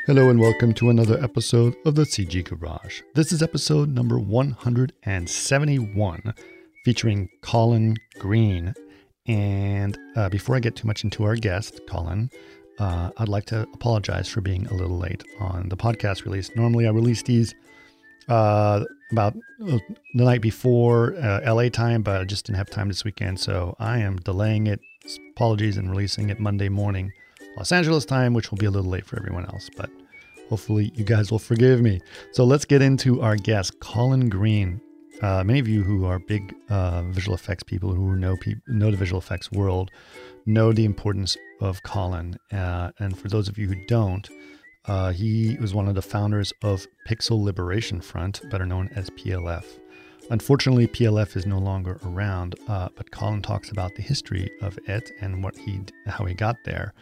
Hello and welcome to another episode of the CG Garage. This is episode number 171 featuring Colin Green. And before I get too much into our guest, Colin, I'd like to apologize for being a little late on the podcast release. Normally I release these about the night before LA time, but I just didn't have time this weekend. So I am delaying it. Apologies, and releasing it Monday morning, Los Angeles time, which will be a little late for everyone else, but hopefully you guys will forgive me. So let's get into our guest, Colin Green. Many of you who are big visual effects people who know the visual effects world know the importance of Colin. And for those of you who don't, he was one of the founders of Pixel Liberation Front, better known as PLF. Unfortunately, PLF is no longer around, but Colin talks about the history of it and how he got there.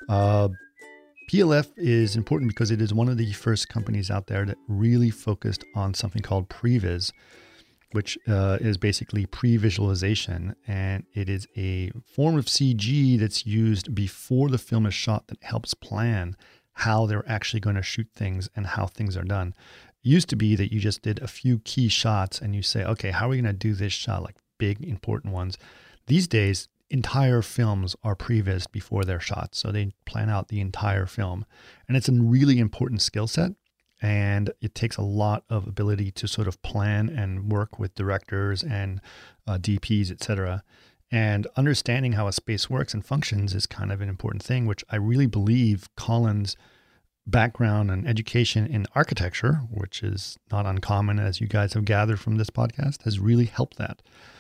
PLF is important because it is one of the first companies out there that really focused on something called previs, which is basically pre-visualization. And it is a form of CG that's used before the film is shot that helps plan how they're actually going to shoot things and how things are done. It used to be that you just did a few key shots and you say, okay, how are we going to do this shot? Like big, important ones. These days, entire films are prevised before they're shot. So they plan out the entire film. And it's a really important skill set. And it takes a lot of ability to sort of plan and work with directors and DPs, etc. And understanding how a space works and functions is kind of an important thing, which I really believe Colin's background and education in architecture, which is not uncommon as you guys have gathered from this podcast, has really helped that.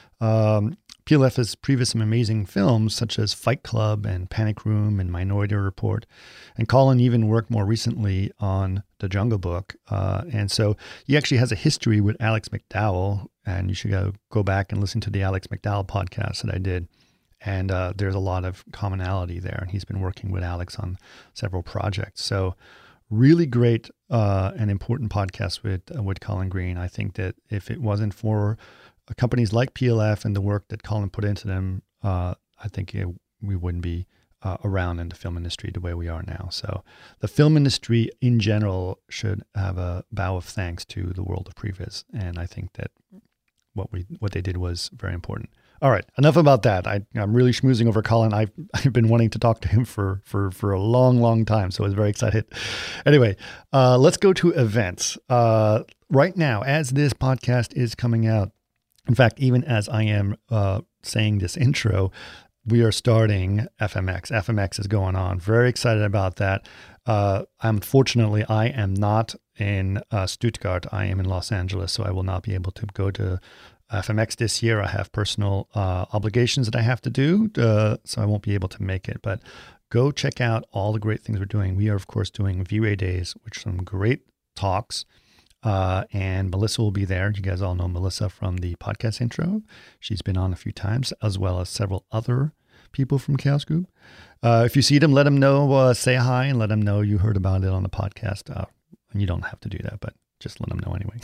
PLF has previous some amazing films such as Fight Club and Panic Room and Minority Report. And Colin even worked more recently on The Jungle Book. And so he actually has a history with Alex McDowell, and you should go back and listen to the Alex McDowell podcast that I did. And there's a lot of commonality there. And he's been working with Alex on several projects. So really great and important podcast with Colin Green. I think that if it wasn't for companies like PLF and the work that Colin put into them, I think we wouldn't be around in the film industry the way we are now. So the film industry in general should have a bow of thanks to the world of previs. And I think that what they did was very important. All right, enough about that. I'm really schmoozing over Colin. I've been wanting to talk to him for a long, long time, so I was very excited. Anyway, let's go to events. Right now, as this podcast is coming out, in fact, even as I am saying this intro, we are starting FMX. FMX is going on. Very excited about that. Unfortunately, I am not in Stuttgart. I am in Los Angeles, so I will not be able to go to FMX this year. I have personal obligations that I have to do, so I won't be able to make it. But go check out all the great things we're doing. We are, of course, doing VA Days, which are some great talks. And Melissa will be there. You guys all know Melissa from the podcast intro. She's been on a few times, as well as several other people from Chaos Group. If you see them, let them know, say hi and let them know you heard about it on the podcast. And you don't have to do that, but just let them know anyway.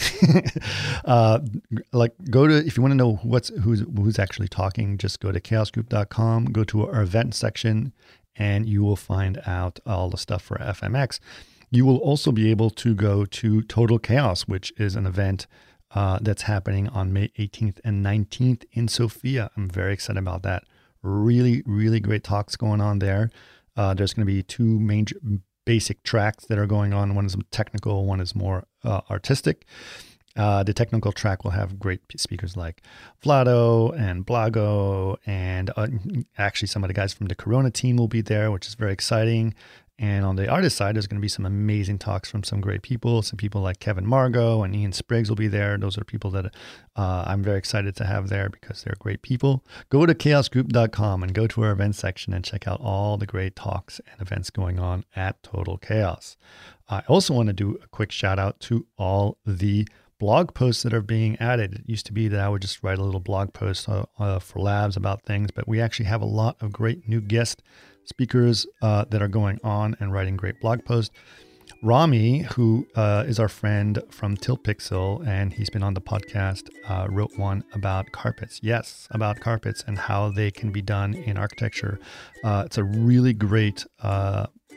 If you want to know who's actually talking, just go to chaosgroup.com, go to our event section, and you will find out all the stuff for FMX. You will also be able to go to Total Chaos, which is an event that's happening on May 18th and 19th in Sofia. I'm very excited about that. Really, really great talks going on there. There's going to be two major basic tracks that are going on. One is technical, one is more artistic. The technical track will have great speakers like Vlado and Blago, and actually some of the guys from the Corona team will be there, which is very exciting. And on the artist side, there's going to be some amazing talks from some great people. Some people like Kevin Margot and Ian Spriggs will be there. Those are people that I'm very excited to have there because they're great people. Go to chaosgroup.com and go to our events section and check out all the great talks and events going on at Total Chaos. I also want to do a quick shout out to all the blog posts that are being added. It used to be that I would just write a little blog post for labs about things, but we actually have a lot of great new guest speakers that are going on and writing great blog posts. Rami, who is our friend from Tilt Pixel, and he's been on the podcast, wrote one about carpets. Yes, about carpets and how they can be done in architecture. It's a really great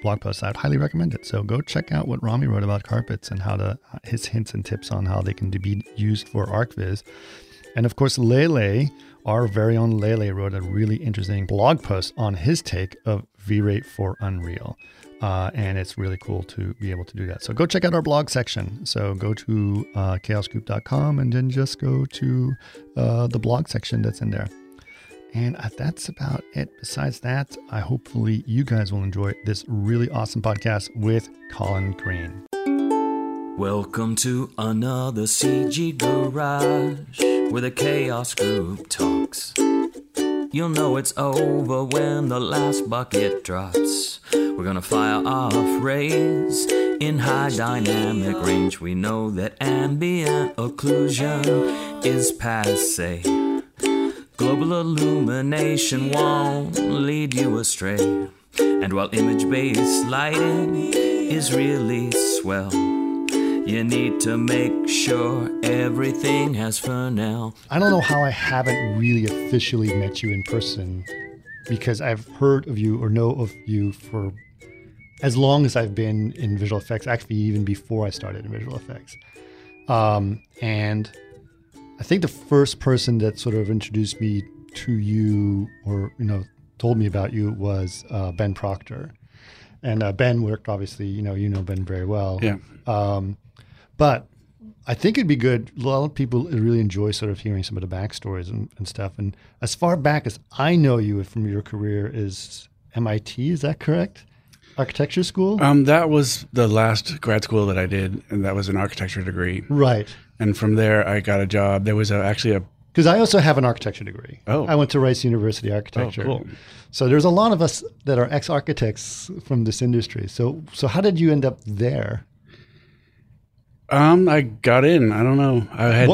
blog post, I'd highly recommend it. So go check out what Rami wrote about carpets and his hints and tips on how they can be used for ArcViz. And of course, Lele, our very own Lele, wrote a really interesting blog post on his take of V-Ray for Unreal. And it's really cool to be able to do that. So go check out our blog section. So go to chaosgroup.com and then just go to the blog section that's in there. And that's about it. Besides that, hopefully you guys will enjoy this really awesome podcast with Colin Green. Welcome to another CG Garage, where the Chaos Group talks. You'll know it's over when the last bucket drops. We're gonna fire off rays in high dynamic range. We know that ambient occlusion is passé. Global illumination won't lead you astray. And while image-based lighting is really swell, you need to make sure everything has Fresnel. I don't know how I haven't really officially met you in person, because I've heard of you or know of you for as long as I've been in visual effects, actually even before I started in visual effects. And I think the first person that sort of introduced me to you or, told me about you was Ben Proctor. And Ben worked, obviously, you know Ben very well. Yeah. But I think it'd be good. A lot of people really enjoy sort of hearing some of the backstories and stuff. And as far back as I know you from your career is MIT, is that correct? Architecture school? That was the last grad school that I did, and that was an architecture degree. Right. And from there, I got a job. There was actually a... Because I also have an architecture degree. Oh. I went to Rice University Architecture. Oh, cool. So there's a lot of us that are ex-architects from this industry. So how did you end up there? I got in. I don't know.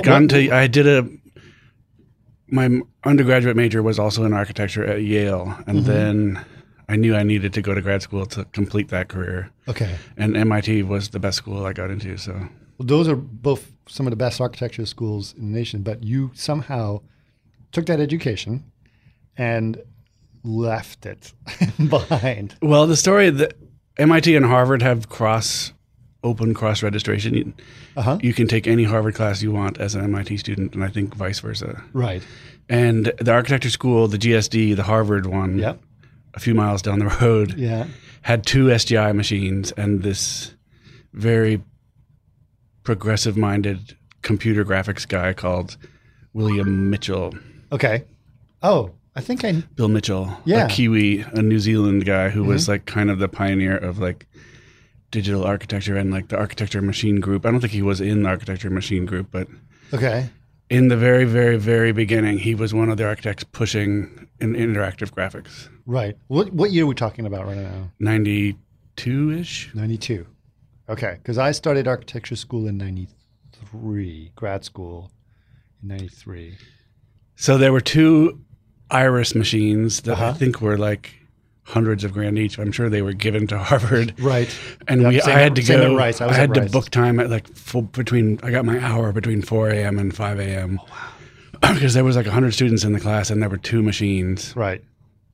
My undergraduate major was also in architecture at Yale. And then I knew I needed to go to grad school to complete that career. Okay. And MIT was the best school I got into, so... Well, those are both some of the best architecture schools in the nation, but you somehow took that education and left it behind. Well, the story that MIT and Harvard have open cross registration. You can take any Harvard class you want as an MIT student, and I think vice versa. Right. And the architecture school, the GSD, the Harvard one, a few miles down the road, had 2 SGI machines and this very progressive-minded computer graphics guy called William Mitchell. Okay. Oh, I think Bill Mitchell, a Kiwi, a New Zealand guy who was like kind of the pioneer of like digital architecture and like the architecture machine group. I don't think he was in the architecture machine group, but in the very, very, very beginning, he was one of the architects pushing in interactive graphics. Right. What year are we talking about right now? 92-ish? 92. Okay, because I started architecture school in 93, grad school in 93. So there were 2 Iris machines that I think were like hundreds of grand each. I'm sure they were given to Harvard. Right. And I had to go. Rice. I had to book time at like I got my hour between 4 a.m. and 5 a.m. Oh, wow. Because there was like 100 students in the class and there were 2 machines. Right.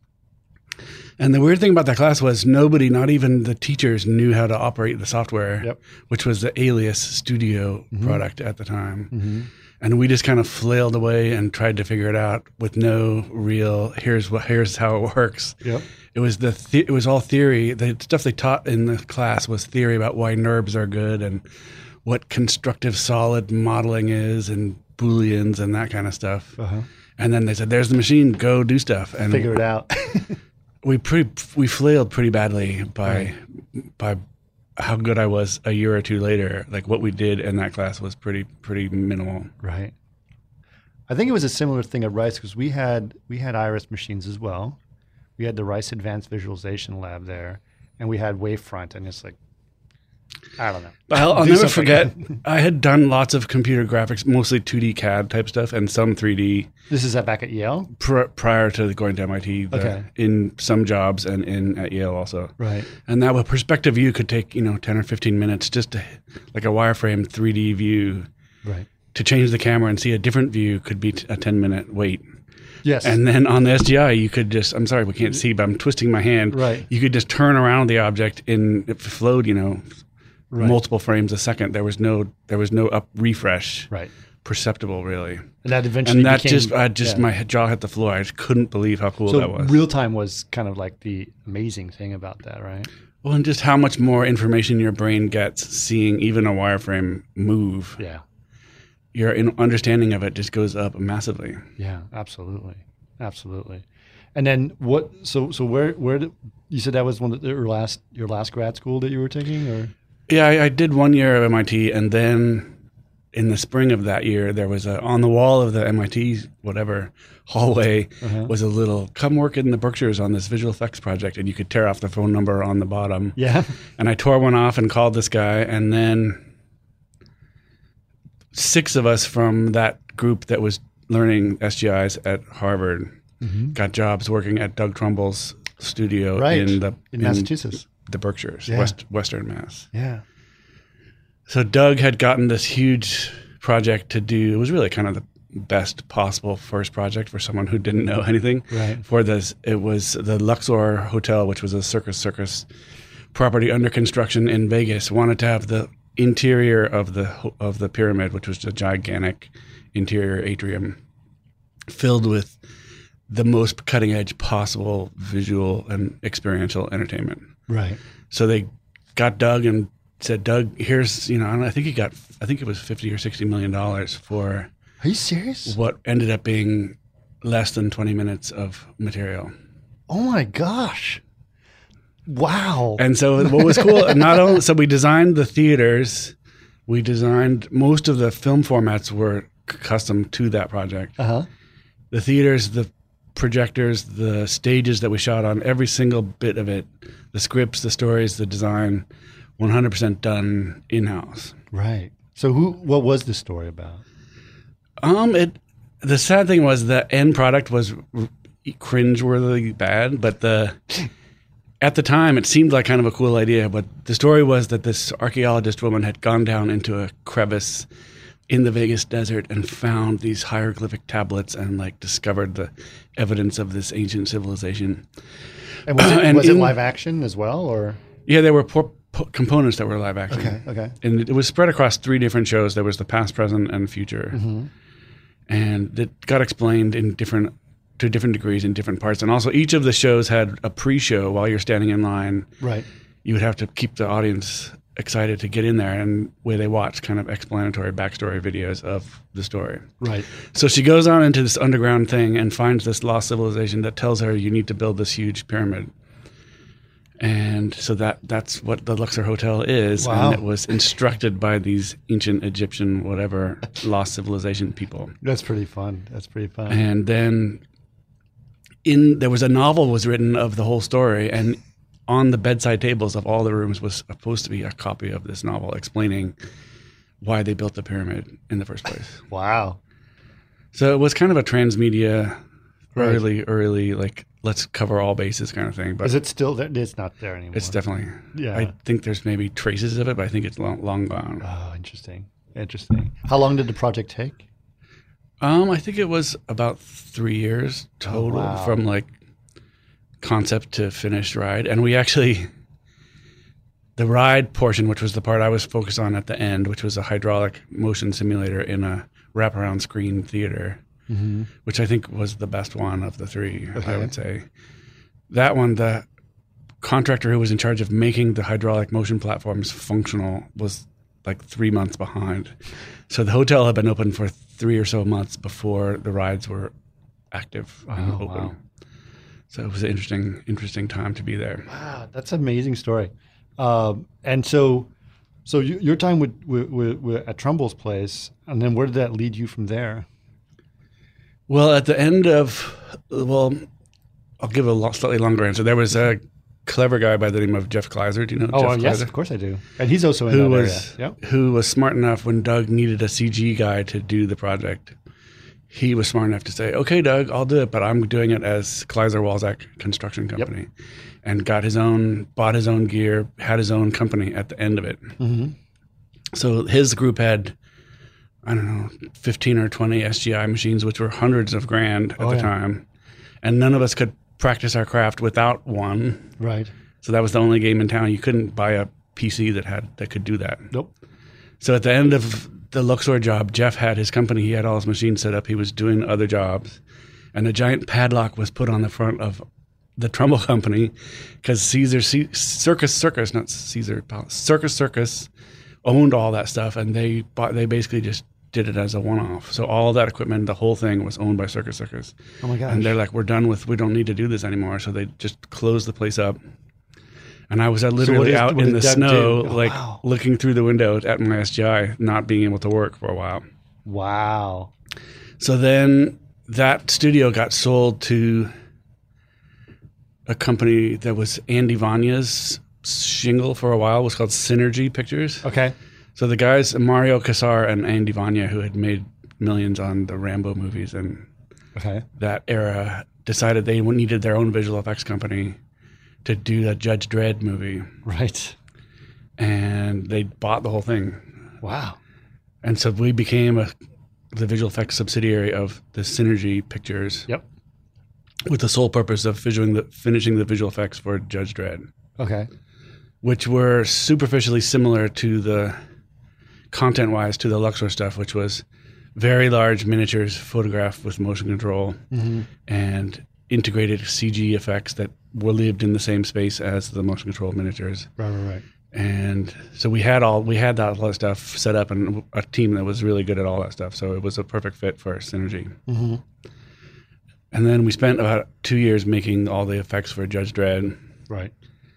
And the weird thing about that class was nobody, not even the teachers, knew how to operate the software, which was the Alias Studio product at the time. And we just kind of flailed away and tried to figure it out with no real, here's how it works. It was it was all theory. The stuff they taught in the class was theory about why NURBs are good and what constructive solid modeling is and Booleans and that kind of stuff. And then they said, there's the machine, go do stuff. And figure it out. We flailed pretty badly by how good I was a year or 2 later. Like what we did in that class was pretty minimal. Right. I think it was a similar thing at Rice because we had Iris machines as well. We had the Rice Advanced Visualization Lab there, and we had Wavefront, and it's like, I don't know. I'll never forget, I had done lots of computer graphics, mostly 2D CAD type stuff, and some 3D. This is back at Yale? Prior to going to MIT, in some jobs and at Yale also. Right. And that with perspective view could take 10 or 15 minutes, just to, like a wireframe 3D view. Right. To change the camera and see a different view could be a 10-minute wait. Yes. And then on the SGI, you could just, I'm sorry, we can't see, but I'm twisting my hand. Right. You could just turn around the object it flowed, multiple frames a second. There was no up refresh. Right. Perceptible, really. And that eventually became, my jaw hit the floor. I just couldn't believe how cool that was. Real time was kind of like the amazing thing about that, right? Well, and just how much more information your brain gets seeing even a wireframe move. Yeah. Your understanding of it just goes up massively. Yeah, absolutely. And then what? So where did you said that was your last grad school that you were taking, or? Yeah, I did 1 year at MIT, and then in the spring of that year, there was on the wall of the MIT hallway was a little come work in the Berkshires on this visual effects project, and you could tear off the phone number on the bottom. Yeah. And I tore one off and called this guy, and then 6 of us from that group that was learning SGIs at Harvard got jobs working at Doug Trumbull's studio in Massachusetts, the Berkshires, Western Mass. Yeah. So Doug had gotten this huge project to do. It was really kind of the best possible first project for someone who didn't know anything. Right. For this, it was the Luxor Hotel, which was a circus property under construction in Vegas, wanted to have the interior of the pyramid, which was a gigantic interior atrium filled with the most cutting edge possible visual and experiential entertainment. Right. So they got Doug and said, Doug, here's, I think it was $50 or $60 million for. Are you serious? What ended up being less than 20 minutes of material. Oh my gosh. Wow. And so what was cool, so we designed the theaters, we designed most of the film formats were custom to that project. The theaters, the projectors, the stages that we shot on, every single bit of it, the scripts, the stories, the design, 100% done in-house. Right. So what was the story about? The sad thing was the end product was cringeworthy bad, but at the time it seemed like kind of a cool idea. But the story was that this archaeologist woman had gone down into a crevice in the Vegas desert and found these hieroglyphic tablets and discovered the evidence of this ancient civilization. And was it live action as well, or? Yeah, there were components that were live action. Okay. And it was spread across 3 different shows. There was the past, present, and future. And it got explained to different degrees in different parts. And also each of the shows had a pre-show while you're standing in line. Right. You would have to keep the audience excited to get in there, and where they watch kind of explanatory backstory videos of the story. Right. So she goes on into this underground thing and finds this lost civilization that tells her you need to build this huge pyramid. And so that's what the Luxor Hotel is. Wow. And it was instructed by these ancient Egyptian, whatever, lost civilization people. That's pretty fun. And then there was a novel was written of the whole story, and on the bedside tables of all the rooms was supposed to be a copy of this novel explaining why they built the pyramid in the first place. Wow. So it was kind of a transmedia, early, let's cover all bases kind of thing. But is it still there? It's not there anymore. It's definitely. Yeah. I think there's maybe traces of it, but I think it's long gone. Oh, interesting. How long did the project take? I think it was about 3 years total from concept to finished ride. And we actually, the ride portion, which was the part I was focused on at the end, which was a hydraulic motion simulator in a wraparound screen theater, which I think was the best one of the 3, I would say. That one, the contractor who was in charge of making the hydraulic motion platforms functional was 3 months behind. So the hotel had been open for 3 or so months before the rides were active and open. Wow. So it was an interesting time to be there. Wow, that's an amazing story. And so your time with at Trumbull's place, and then where did that lead you from there? Well, at the end of, I'll give a slightly longer answer. There was a clever guy by the name of Jeff Kleiser. Do you know Jeff Kleiser? Yes, of course I do. And he's also in that area. Yep. Who was smart enough when Doug needed a CG guy to do the project. He was smart enough to say, okay, Doug, I'll do it, but I'm doing it as Kleiser Walzak Construction Company. Yep. And bought his own gear, had his own company at the end of it. So his group had, I don't know, 15 or 20 SGI machines, which were hundreds of grand at the time. And none of us could practice our craft without one. Right. So that was the only game in town. You couldn't buy a PC that could do that. Nope. So at the end of the Luxor job, Jeff had his company. He had all his machines set up. He was doing other jobs. And a giant padlock was put on the front of the Trumbull company because Circus owned all that stuff, and they basically just did it as a one-off. So all that equipment, the whole thing was owned by Circus. Oh my gosh. And they're like, we don't need to do this anymore. So they just closed the place up. And I was literally out in the snow, looking through the window at my SGI, not being able to work for a while. Wow. So then that studio got sold to a company that was Andy Vanya's shingle for a while. It was called Synergy Pictures. Okay. So the guys, Mario Kassar and Andy Vanya, who had made millions on the Rambo movies and that era, decided they needed their own visual effects company to do the Judge Dredd movie. Right. And they bought the whole thing. Wow. And so we became the visual effects subsidiary of the Synergy Pictures. Yep. With the sole purpose of finishing the visual effects for Judge Dredd. Okay. Which were superficially similar to the content-wise to the Luxor stuff, which was very large miniatures photographed with motion control and integrated CG effects that were lived in the same space as the motion control miniatures. Right. And so we had that all that stuff set up and a team that was really good at all that stuff. So it was a perfect fit for Synergy. Mm-hmm. And then we spent about 2 years making all the effects for Judge Dredd. Right.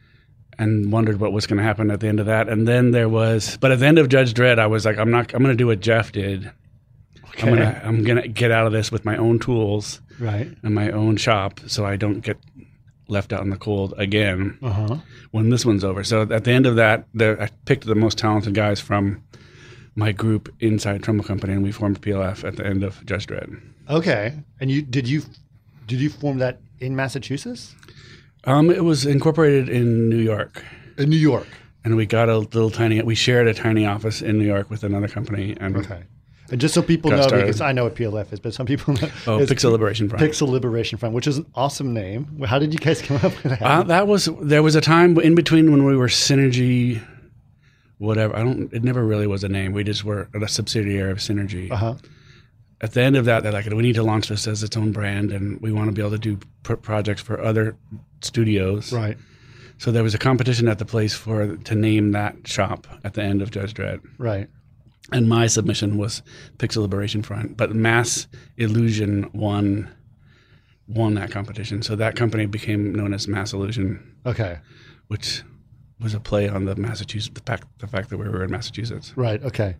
And wondered what was going to happen at the end of that. And then but at the end of Judge Dredd, I was like, I'm going to do what Jeff did. Okay. I'm going to get out of this with my own tools. Right. And my own shop, so I don't get left out in the cold again when this one's over. So at the end of that, I picked the most talented guys from my group inside Trumbull Company, and we formed PLF at the end of Judge Dredd. Okay. And did you form that in Massachusetts? It was incorporated in New York. In New York. And we got we shared a tiny office in New York with another company. And And just so people know, because I know what PLF is, but some people know. Pixel Liberation Front. Pixel Liberation Front, which is an awesome name. How did you guys come up with that? There was a time in between when we were Synergy, whatever. It never really was a name. We just were a subsidiary of Synergy. At the end of that, they're like, we need to launch this as its own brand, and we want to be able to do projects for other studios. Right. So there was a competition at the place to name that shop at the end of Judge Dredd. Right. And my submission was Pixel Liberation Front, but Mass Illusion won that competition. So that company became known as Mass Illusion. Okay. Which was a play on the fact that we were in Massachusetts. Right. Okay.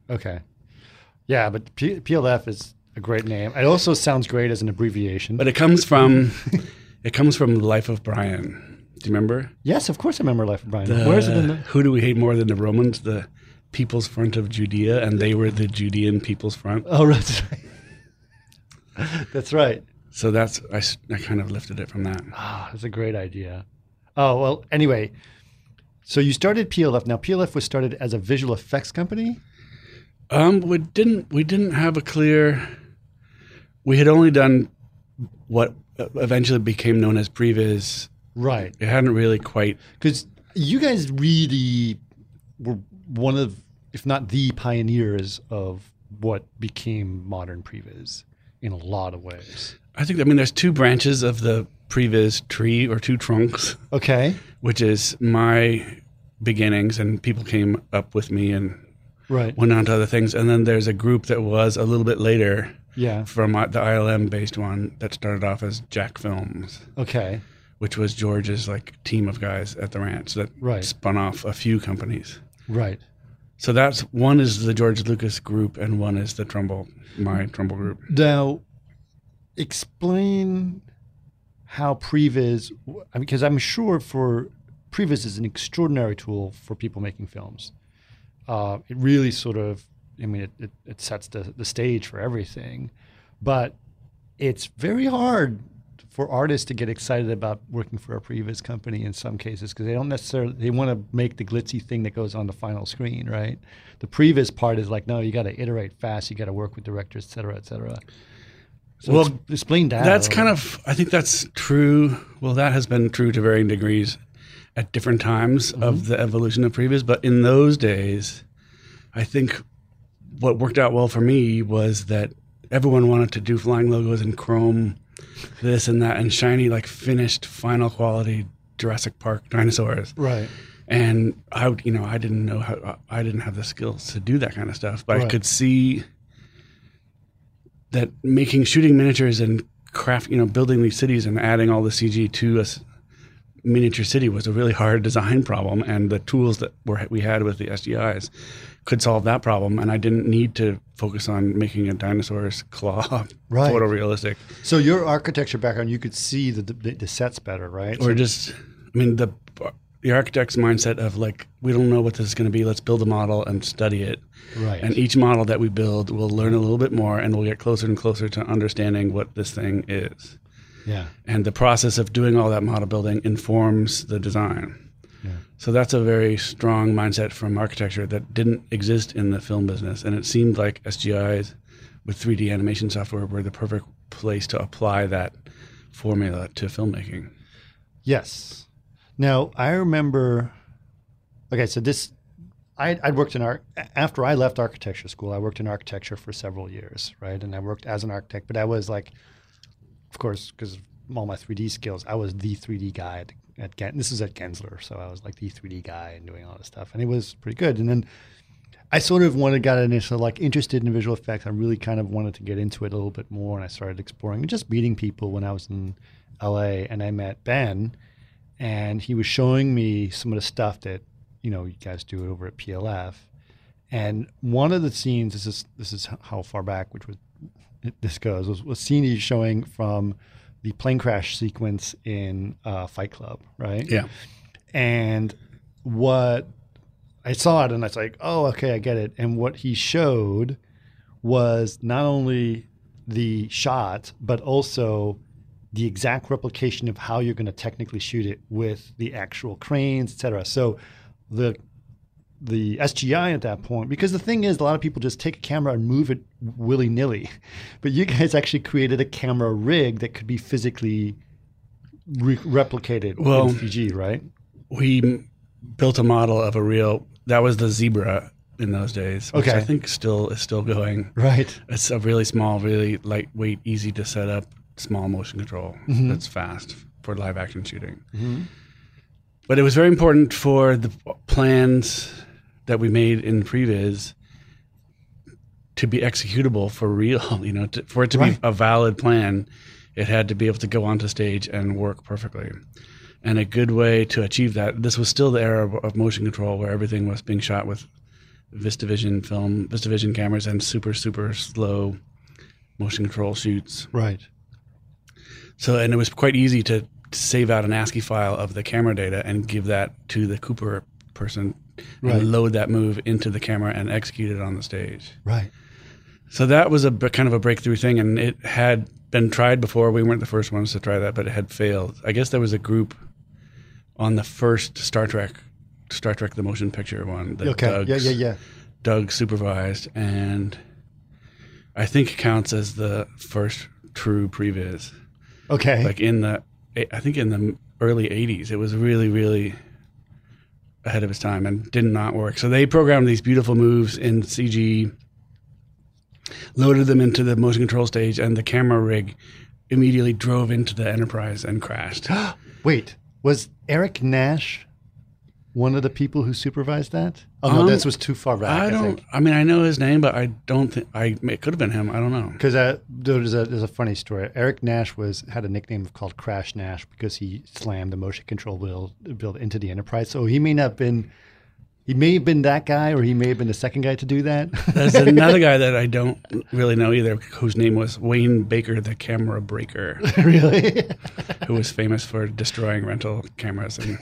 Yeah, but PLF is a great name. It also sounds great as an abbreviation. But it comes from Life of Brian. Do you remember? Yes, of course I remember Life of Brian. Where is it in Who do we hate more than the Romans? The People's Front of Judea, and they were the Judean People's Front. Oh, that's right. That's right. So I kind of lifted it from that. That's a great idea. Oh, well, anyway, so you started PLF. Now, PLF was started as a visual effects company? We didn't have a clear. We had only done what eventually became known as Previs. Right. It hadn't really quite, because you guys really were one of, if not the pioneers of what became modern Previs in a lot of ways. There's two branches of the Previs tree, or two trunks. Okay. Which is my beginnings, and people came up with me and went on to other things. And then there's a group that was a little bit later from the ILM-based one that started off as Jack Films. Okay. Which was George's team of guys at the ranch that spun off a few companies. Right. So one is the George Lucas group, and one is the my Trumbull group. Now, explain how Previs, because I'm sure Previs is an extraordinary tool for people making films. It really sort of, it sets the stage for everything, but it's very hard for artists to get excited about working for a previs company in some cases, because they don't necessarily, they want to make the glitzy thing that goes on the final screen, right? The previs part is like, no, you got to iterate fast, you got to work with directors, et cetera, et cetera. So well, explain that. That's kind of, I think that's true. Well, that has been true to varying degrees at different times of the evolution of previs. But in those days, I think what worked out well for me was that everyone wanted to do flying logos and chrome this and that and shiny, like finished final quality Jurassic Park dinosaurs. Right. And I didn't know how, I didn't have the skills to do that kind of stuff, but Right. I could see that shooting miniatures and building these cities and adding all the CG to a miniature city was a really hard design problem. And the tools that we had with the SGIs could solve that problem, and I didn't need to focus on making a dinosaur's claw Right. photorealistic. So your architecture background, you could see the sets better, right? Or the architect's mindset of like, we don't know what this is going to be, let's build a model and study it. Right. And each model that we build, we'll learn a little bit more, and we'll get closer and closer to understanding what this thing is. Yeah. And the process of doing all that model building informs the design. Yeah. So that's a very strong mindset from architecture that didn't exist in the film business. And it seemed like SGIs with 3D animation software were the perfect place to apply that formula to filmmaking. Yes. Now, I remember, okay, so I'd worked after I left architecture school, I worked in architecture for several years, right? And I worked as an architect, but I was like, of course, because of all my 3D skills, I was the 3D guy this is at Gensler, so I was like the 3D guy and doing all this stuff, and it was pretty good. And then I sort of interested in visual effects. I really kind of wanted to get into it a little bit more, and I started exploring and just meeting people when I was in LA, and I met Ben, and he was showing me some of the stuff that, you guys do over at PLF. And one of the scenes, this is how far back this goes, was a scene he's showing from the plane crash sequence in Fight Club, right? Yeah. And what I saw it, and I was like, oh, okay, I get it. And what he showed was not only the shot, but also the exact replication of how you're going to technically shoot it with the actual cranes, et cetera. So the SGI at that point, because the thing is, a lot of people just take a camera and move it willy-nilly, but you guys actually created a camera rig that could be physically replicated in CG, right? We built a model of that was the Zebra in those days, which I think is still going. Right. It's a really small, really lightweight, easy to set up, small motion control that's fast for live action shooting. Mm-hmm. But it was very important for the plans that we made in previs to be executable for real. For it to be a valid plan, it had to be able to go onto stage and work perfectly. And a good way to achieve that, this was still the era of motion control where everything was being shot with VistaVision cameras and super, super slow motion control shoots. Right. So, and it was quite easy to save out an ASCII file of the camera data and give that to the Cooper person and load that move into the camera and execute it on the stage. Right. So that was a kind of a breakthrough thing, and it had been tried before. We weren't the first ones to try that, but it had failed. I guess there was a group on the first Star Trek the motion picture one that Doug supervised, and I think counts as the first true previs. Okay. Like in the early 80s. It was really, really ahead of its time and did not work. So they programmed these beautiful moves in CG, loaded them into the motion control stage, and the camera rig immediately drove into the Enterprise and crashed. Wait, was Eric Nash one of the people who supervised that? Oh, no, this was too far back, I mean, I know his name, but I don't think it could have been him. I don't know. Because there's a funny story. Eric Nash had a nickname called Crash Nash because he slammed the motion control build into the Enterprise. So he may have been that guy, or he may have been the second guy to do that. There's another guy that I don't really know either, whose name was Wayne Baker, the camera breaker. Really? Who was famous for destroying rental cameras. And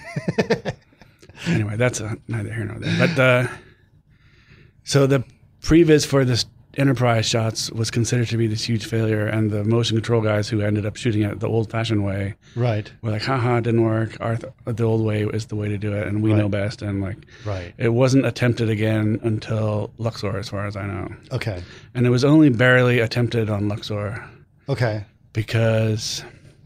anyway, that's neither here nor there. But so the previs for this Enterprise shots was considered to be this huge failure, and the motion control guys who ended up shooting it the old-fashioned way Right. were like, haha, it didn't work. The old way is the way to do it, and we know best. And like, Right. it wasn't attempted again until Luxor, as far as I know. Okay. And it was only barely attempted on Luxor Okay. because,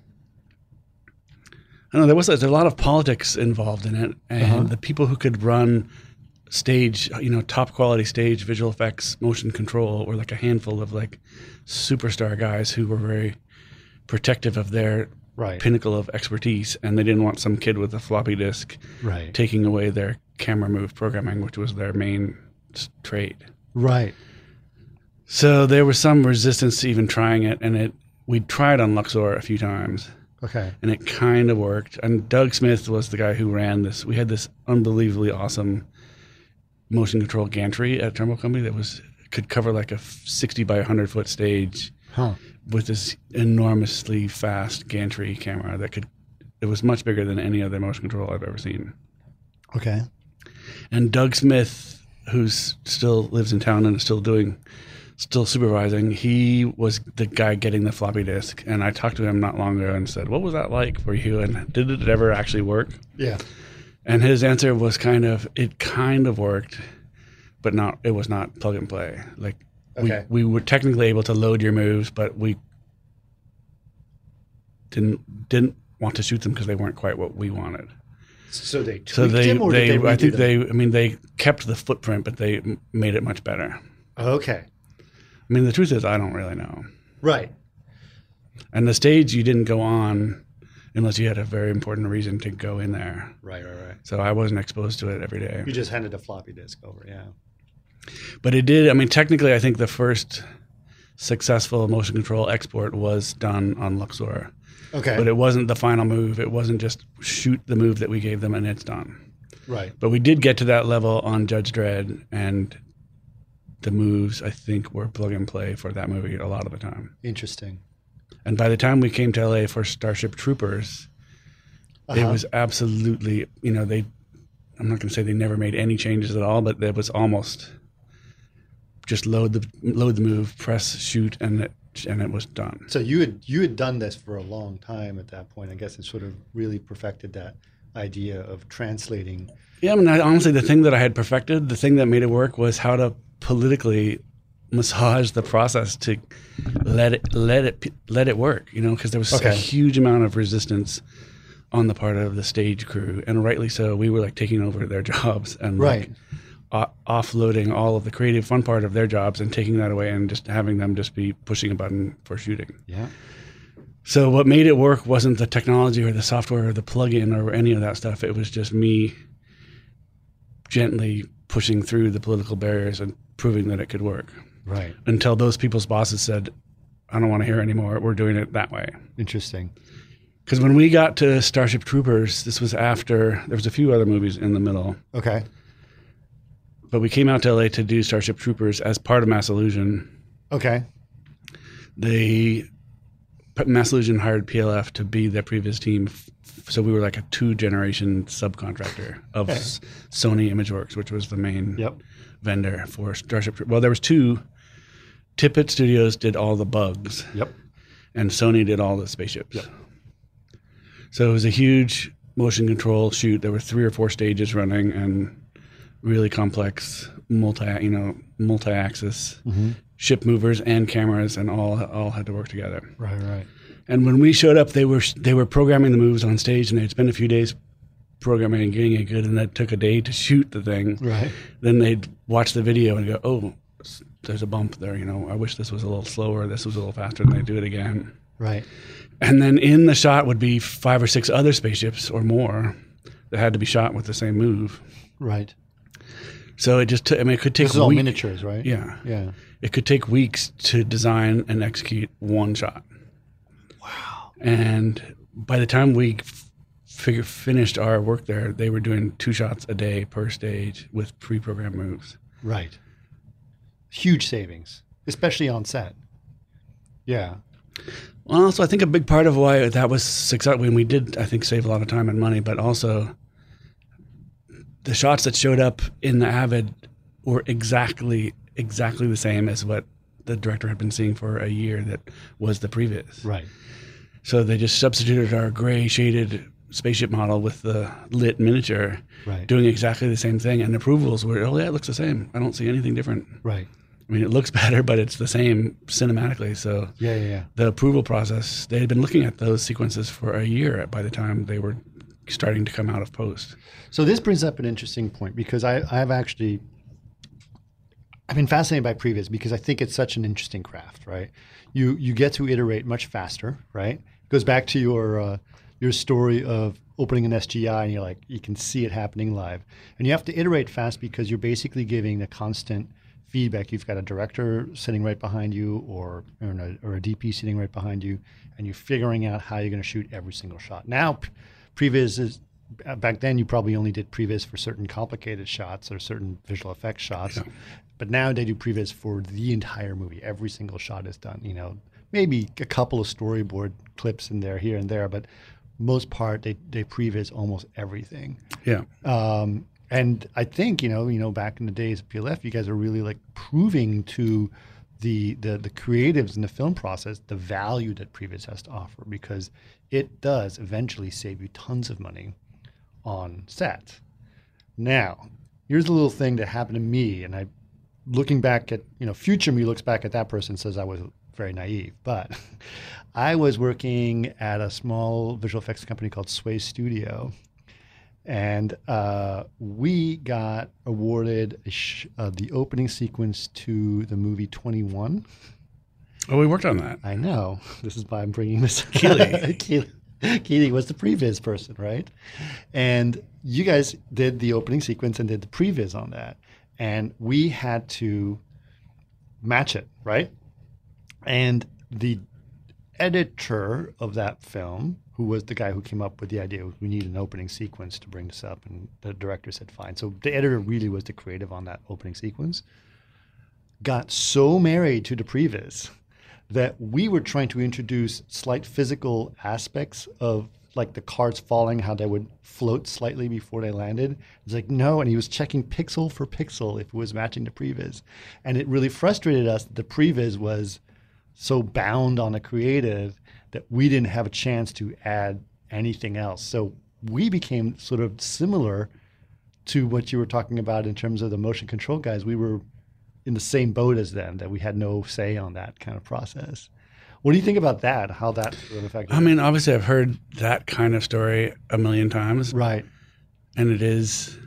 I don't know, there's a lot of politics involved in it, and the people who could run stage, top quality stage visual effects, motion control, were like a handful of like superstar guys who were very protective of their pinnacle of expertise, and they didn't want some kid with a floppy disk taking away their camera move programming, which was their main trade. Right. So there was some resistance to even trying it, and we tried on Luxor a few times. Okay. And it kind of worked. And Doug Smith was the guy who ran this. We had this unbelievably awesome motion control gantry at Trumbull Company that could cover like a 60 by 100 foot stage with this enormously fast gantry camera it was much bigger than any other motion control I've ever seen. Okay. And Doug Smith, who still lives in town and is still supervising, he was the guy getting the floppy disk. And I talked to him not long ago and said, what was that like for you? And did it ever actually work? Yeah. And his answer was it kind of worked, but it was not plug and play. Like we were technically able to load your moves, but we didn't want to shoot them because they weren't quite what we wanted. So they tweaked them, or did they redo them? They kept the footprint, but they made it much better. Okay. I mean, the truth is, I don't really know. Right. And the stage you didn't go on unless you had a very important reason to go in there. Right. So I wasn't exposed to it every day. You just handed a floppy disk over, yeah. But it did, I mean, technically, I think the first successful motion control export was done on Luxor. Okay. But it wasn't the final move. It wasn't just shoot the move that we gave them and it's done. Right. But we did get to that level on Judge Dredd, and the moves, I think, were plug and play for that movie a lot of the time. Interesting. And by the time we came to LA for Starship Troopers, it was absolutely, I'm not going to say they never made any changes at all, but it was almost just load the move, press, shoot, and it was done. So you had done this for a long time at that point. I guess it sort of really perfected that idea of translating. Yeah, I mean, honestly, the thing that I had perfected, the thing that made it work, was how to politically massage the process to let it work, because there was a huge amount of resistance on the part of the stage crew, and rightly so. We were like taking over their jobs and offloading all of the creative fun part of their jobs and taking that away and just having them just be pushing a button for shooting. Yeah. So what made it work wasn't the technology or the software or the plugin or any of that stuff. It was just me gently pushing through the political barriers and proving that it could work. Right. Until those people's bosses said, I don't want to hear anymore. We're doing it that way. Interesting. Because when we got to Starship Troopers, this was after, there was a few other movies in the middle. Okay. But we came out to LA to do Starship Troopers as part of Mass Illusion. Okay. Mass Illusion hired PLF to be their previous team. So we were like a 2-generation subcontractor of Sony ImageWorks, which was the main vendor for Starship Troopers. Well, there was 2. Tippett Studios did all the bugs. Yep. And Sony did all the spaceships. Yep. So it was a huge motion control shoot. There were 3 or 4 stages running and really complex multi-axis ship movers and cameras, and all had to work together. Right. And when we showed up, they were programming the moves on stage, and they'd spent a few days programming and getting it good, and that took a day to shoot the thing. Right. Then they'd watch the video and go, oh, there's a bump there. I wish this was a little slower. This was a little faster, and they'd do it again. Right. And then in the shot would be 5 or 6 other spaceships or more that had to be shot with the same move. Right. So it just took, it could take This is all miniatures, right? Yeah. Yeah. It could take weeks to design and execute one shot. Wow. And by the time we finished our work there, they were doing 2 shots a day per stage with pre-programmed moves. Right. Huge savings, especially on set. Yeah. Well, also, I think a big part of why that was successful, when we did, I think, save a lot of time and money, but also the shots that showed up in the Avid were exactly the same as what the director had been seeing for a year that was the previs. Right. So they just substituted our gray shaded spaceship model with the lit miniature, Right. doing exactly the same thing. And approvals were, oh yeah, it looks the same. I don't see anything different. Right. I mean, it looks better, but it's the same cinematically. So Yeah. the approval process, they had been looking at those sequences for a year by the time they were starting to come out of post. So this brings up an interesting point, because I've been fascinated by previs because I think it's such an interesting craft, right? You get to iterate much faster, right? It goes back to your story of opening an SGI and you're like, you can see it happening live. And you have to iterate fast because you're basically giving a constant feedback. You've got a director sitting right behind you or a DP sitting right behind you, and you're figuring out how you're going to shoot every single shot. Now, previs is, back then you probably only did previs for certain complicated shots or certain visual effects shots. Yeah. But now they do previs for the entire movie. Every single shot is done, maybe a couple of storyboard clips in there, here and there, but most part they previs almost everything. Yeah. And I think, back in the days of PLF, you guys are really like proving to the creatives in the film process the value that previs has to offer, because it does eventually save you tons of money on set. Now, here's a little thing that happened to me, and looking back at, future me looks back at that person and says I was very naive, but I was working at a small visual effects company called Sway Studio. And we got awarded the opening sequence to the movie 21. Oh, we worked on that. I know. This is why I'm bringing this up. Keely was the previs person, right? And you guys did the opening sequence and did the previs on that. And we had to match it, right? And the editor of that film, who was the guy who came up with the idea, we need an opening sequence to bring this up, and the director said fine. So the editor really was the creative on that opening sequence, got so married to the previs that we were trying to introduce slight physical aspects of like the cards falling, how they would float slightly before they landed. It's like, no, and he was checking pixel for pixel if it was matching the previs. And it really frustrated us that the previs was so bound on a creative that we didn't have a chance to add anything else. So we became sort of similar to what you were talking about in terms of the motion control guys. We were in the same boat as them, that we had no say on that kind of process. What do you think about that? How that sort of affected? I mean, obviously I've heard that kind of story a million times. Right. And it is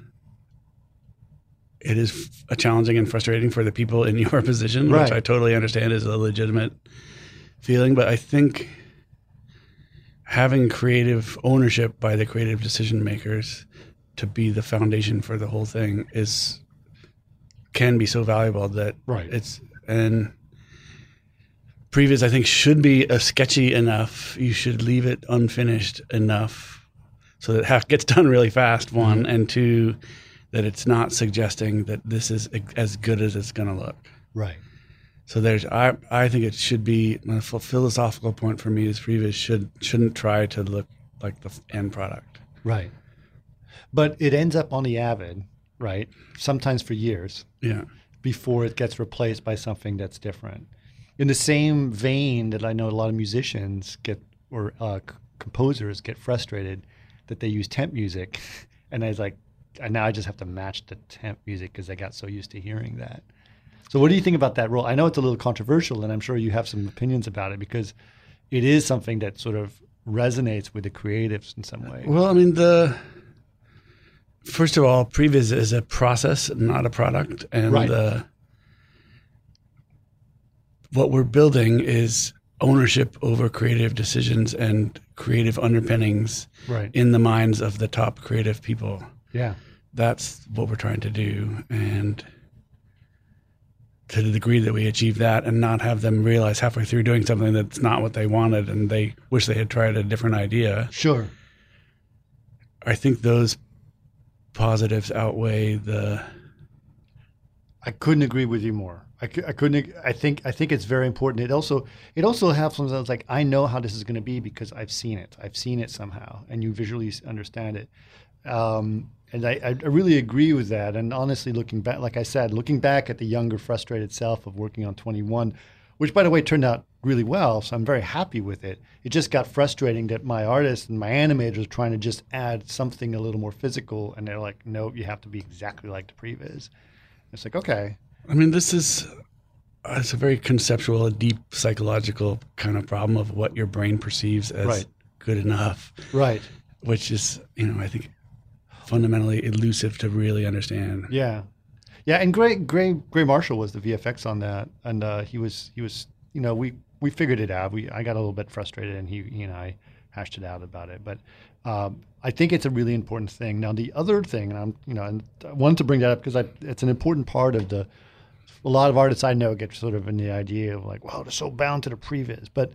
challenging and frustrating for the people in your position, right, which I totally understand is a legitimate feeling. But I think having creative ownership by the creative decision makers to be the foundation for the whole thing can be so valuable that right. And previs, I think, should be sketchy enough. You should leave it unfinished enough so that it gets done really fast, one, and two, that it's not suggesting that this is as good as it's going to look. Right. So I think it should be, a philosophical point for me is previs shouldn't try to look like the end product. Right. But it ends up on the Avid, right? Sometimes for years. Yeah. Before it gets replaced by something that's different. In the same vein that I know a lot of musicians composers get frustrated that they use temp music, and now I just have to match the temp music because I got so used to hearing that. So what do you think about that role? I know it's a little controversial, and I'm sure you have some opinions about it because it is something that sort of resonates with the creatives in some way. Well, I mean, first of all, previs is a process, not a product, and right. What we're building is ownership over creative decisions and creative underpinnings right. in the minds of the top creative people. Yeah. That's what we're trying to do. And to the degree that we achieve that and not have them realize halfway through doing something that's not what they wanted and they wish they had tried a different idea. Sure. I think those positives outweigh the... I couldn't agree with you more. I think it's very important. It also helps when it's like, I know how this is going to be because I've seen it. I've seen it somehow, and you visually understand it. And I really agree with that. And honestly, looking back, like I said, looking back at the younger, frustrated self of working on 21, which, by the way, turned out really well. So I'm very happy with it. It just got frustrating that my artists and my animators were trying to just add something a little more physical. And they're like, no, you have to be exactly like the previs. It's like, okay. I mean, it's a very conceptual, deep psychological kind of problem of what your brain perceives as good enough. Right. Which is, I think fundamentally elusive to really understand. Yeah. Yeah. And Gray Marshall was the VFX on that. And he was, we figured it out. I got a little bit frustrated and he and I hashed it out about it. But I think it's a really important thing. Now, the other thing, and I wanted to bring that up because it's an important part of a lot of artists I know get sort of in the idea of like, wow, they're so bound to the previs. But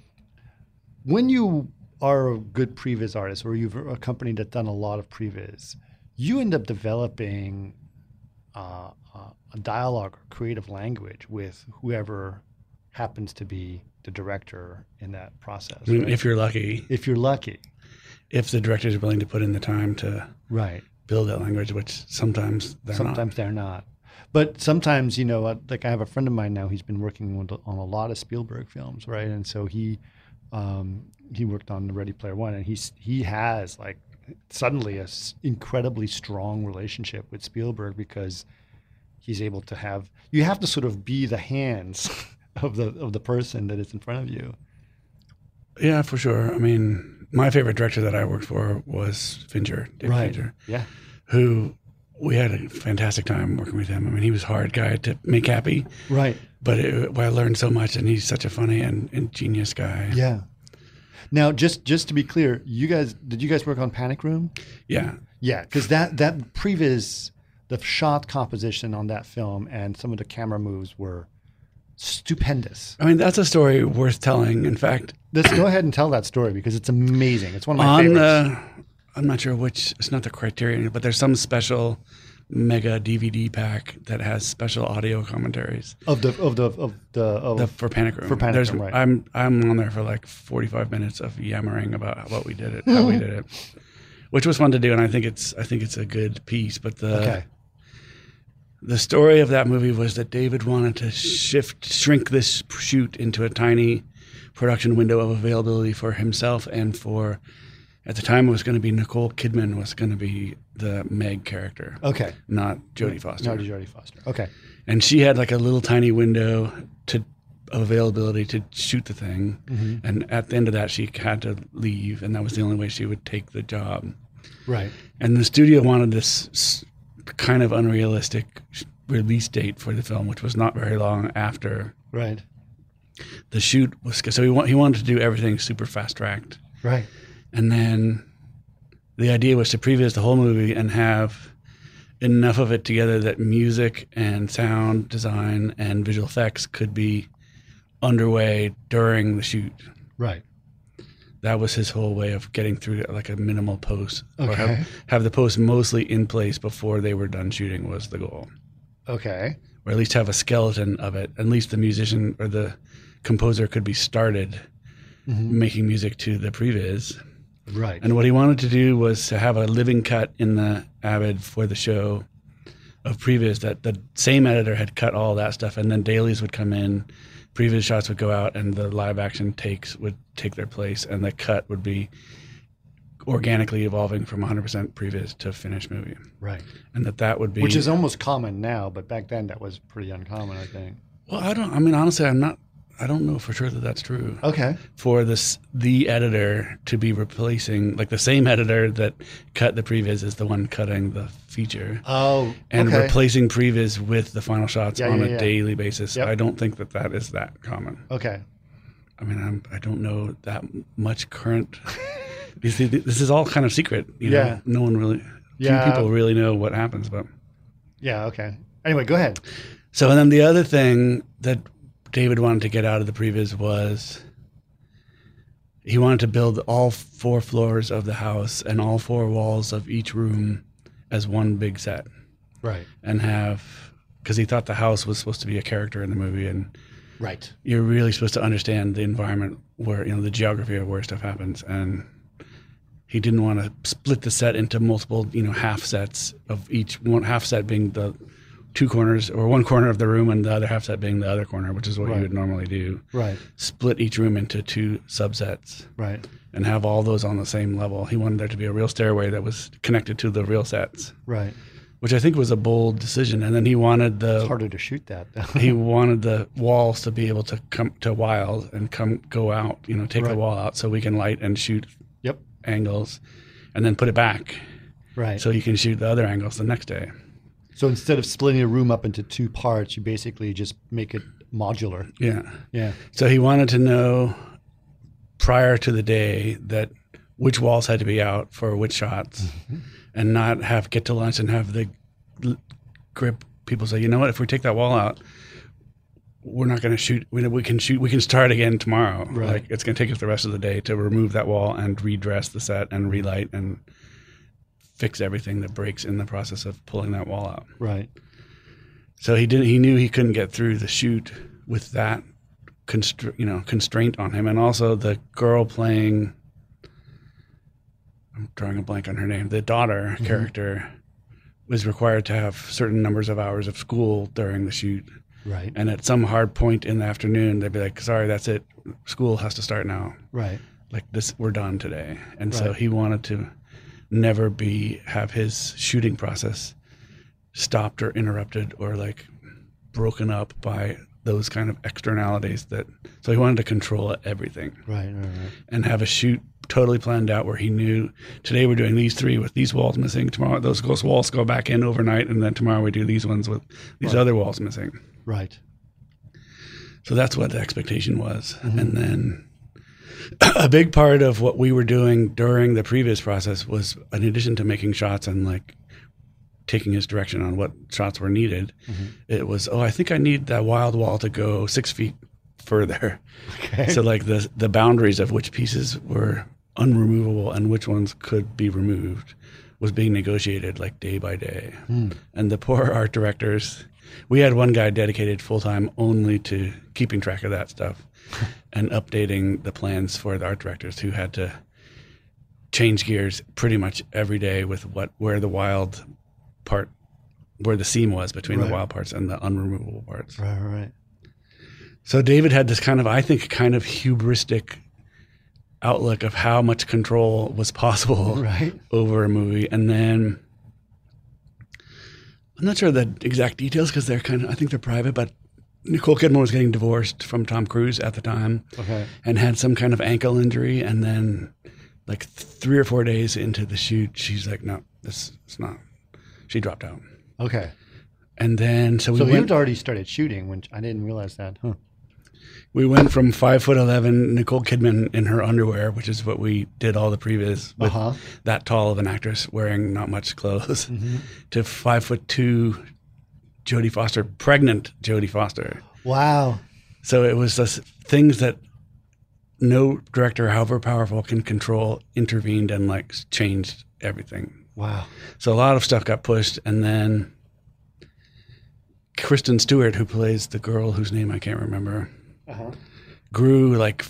when you are a good previs artist or you've a company that's done a lot of previs, you end up developing a dialogue or creative language with whoever happens to be the director in that process. I mean, if you're lucky. If you're lucky. If the directors are willing to put in the time to build that language, which sometimes they're not. But sometimes, like I have a friend of mine now, he's been working on a lot of Spielberg films, right? And so he worked on the Ready Player One, and he has like suddenly incredibly strong relationship with Spielberg because he's able to you have to sort of be the hands of the person that is in front of you. Yeah, for sure. I mean, my favorite director that I worked for was Fincher, David Fincher. Yeah. Who we had a fantastic time working with him. I mean, he was a hard guy to make happy. Right. But I learned so much, and he's such a funny and genius guy. Yeah. Now, just to be clear, did you guys work on Panic Room? Yeah. Yeah, because that previs, the shot composition on that film and some of the camera moves were stupendous. I mean, that's a story worth telling. In fact, let's go ahead and tell that story because it's amazing. It's one of my favorites. I'm not sure which. It's not the Criterion, but there's some special mega DVD pack that has special audio commentaries for Panic Room. For Panic Room, right? I'm on there for like 45 minutes of yammering about how we did it, which was fun to do, and I think it's a good piece. But the story of that movie was that David wanted to shrink this shoot into a tiny production window of availability for himself and for. At the time, it was going to be Nicole Kidman was going to be the Meg character. Okay. Not Jodie Foster. Not Jodie Foster. Okay. And she had like a little tiny window of availability to shoot the thing. Mm-hmm. And at the end of that, she had to leave. And that was the only way she would take the job. Right. And the studio wanted this kind of unrealistic release date for the film, which was not very long after. Right. The shoot was, so he wanted to do everything super fast-tracked. Right. And then the idea was to previs the whole movie and have enough of it together that music and sound design and visual effects could be underway during the shoot. Right. That was his whole way of getting through like a minimal post. Okay. Or have the post mostly in place before they were done shooting was the goal. Okay. Or at least have a skeleton of it. At least the musician or the composer could be started making music to the previs. Right. And what he wanted to do was to have a living cut in the Avid for the show of previs that the same editor had cut all that stuff, and then dailies would come in, previs shots would go out, and the live action takes would take their place, and the cut would be organically evolving from 100% previs to finished movie. Right. And that would be... Which is almost common now, but back then that was pretty uncommon, I think. Well, honestly, I don't know for sure that that's true. Okay. For the editor to be replacing, like the same editor that cut the previs is the one cutting the feature. Oh, and replacing previs with the final shots on a daily basis. Yep. I don't think that is that common. Okay. I mean, I don't know that much current. This is all kind of secret. You know? No one really, few people really know what happens. But yeah, okay. Anyway, go ahead. So, and then the other thing that David wanted to get out of the previs was he wanted to build all 4 floors of the house and all 4 walls of each room as one big set. Right. And because he thought the house was supposed to be a character in the movie, and right. You're really supposed to understand the environment where, the geography of where stuff happens. And he didn't want to split the set into multiple, half sets of each, one half set being the two corners or one corner of the room and the other half set being the other corner, which is what you would normally do. Right. Split each room into two subsets. Right. And have all those on the same level. He wanted there to be a real stairway that was connected to the real sets. Right. Which I think was a bold decision. And then he wanted it's harder to shoot that. he wanted the walls to be able to come to wild and go out, take the wall out so we can light and shoot angles and then put it back. Right. So you can shoot the other angles the next day. So instead of splitting a room up into two parts, you basically just make it modular. Yeah. Yeah. So he wanted to know prior to the day that which walls had to be out for which shots and not get to lunch and have the grip people say, you know what, if we take that wall out, we're not going to shoot. We can start again tomorrow. Right. Like it's going to take us the rest of the day to remove that wall and redress the set and relight and fix everything that breaks in the process of pulling that wall out. Right. So he knew he couldn't get through the shoot with that constraint on him. And also the girl playing, I'm drawing a blank on her name, the daughter character was required to have certain numbers of hours of school during the shoot. Right. And at some hard point in the afternoon, they'd be like, sorry, that's it. School has to start now. Right. Like this, we're done today. And so he wanted to never have his shooting process stopped or interrupted or like broken up by those kind of externalities so he wanted to control everything. Right. And have a shoot totally planned out where he knew today we're doing these three with these walls missing. Tomorrow those walls go back in overnight. And then tomorrow we do these ones with these other walls missing. Right. So that's what the expectation was. And then a big part of what we were doing during the previous process was, in addition to making shots and like taking his direction on what shots were needed, it was, I think I need that wild wall to go 6 feet further. Okay. So like the boundaries of which pieces were unremovable and which ones could be removed was being negotiated like day by day. And the poor art directors, we had one guy dedicated full-time only to keeping track of that stuff and updating the plans for the art directors who had to change gears pretty much every day with where the wild part, where the seam was between the wild parts and the unremovable parts. Right. So David had this kind of hubristic outlook of how much control was possible over a movie. And then I'm not sure the exact details because I think they're private, but Nicole Kidman was getting divorced from Tom Cruise at the time and had some kind of ankle injury. And then like 3 or 4 days into the shoot, she's like, no, it's not. She dropped out. Okay. And then, so you'd already started shooting when I didn't realize that. Huh. We went from 5'11" Nicole Kidman in her underwear, which is what we did all the previs with that tall of an actress wearing not much clothes, to 5'2" Jodie Foster, pregnant Jodie Foster. Wow. So it was just things that no director, however powerful, can control, intervened and like changed everything. Wow. So a lot of stuff got pushed, and then Kristen Stewart, who plays the girl whose name I can't remember, grew like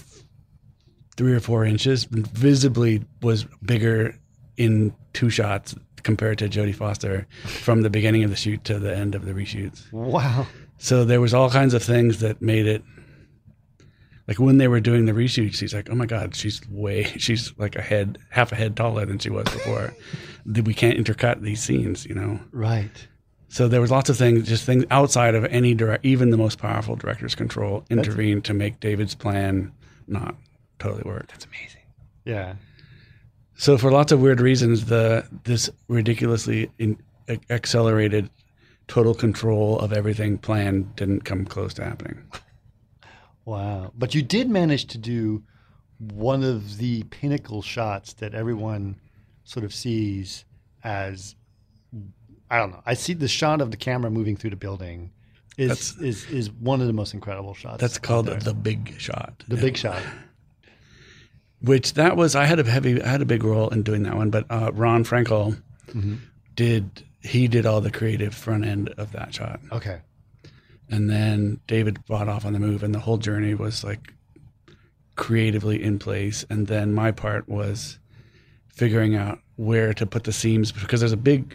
3 or 4 inches, visibly was bigger in 2 shots compared to Jodie Foster from the beginning of the shoot to the end of the reshoots. Wow. So there was all kinds of things that made it, like when they were doing the reshoots, she's like, oh my God, she's like half a head taller than she was before. We can't intercut these scenes, Right. So there was lots of things outside of any even the most powerful director's control intervened to make David's plan not totally work. That's amazing. Yeah. So for lots of weird reasons, this ridiculously accelerated total control of everything plan didn't come close to happening. Wow. But you did manage to do one of the pinnacle shots that everyone sort of sees as, I don't know. I see the shot of the camera moving through the building is one of the most incredible shots. That's called the big shot. The big shot. Which that was, I had a big role in doing that one, but Ron Frankel did all the creative front end of that shot. Okay. And then David brought off on the move, and the whole journey was like creatively in place. And then my part was figuring out where to put the seams, because there's a big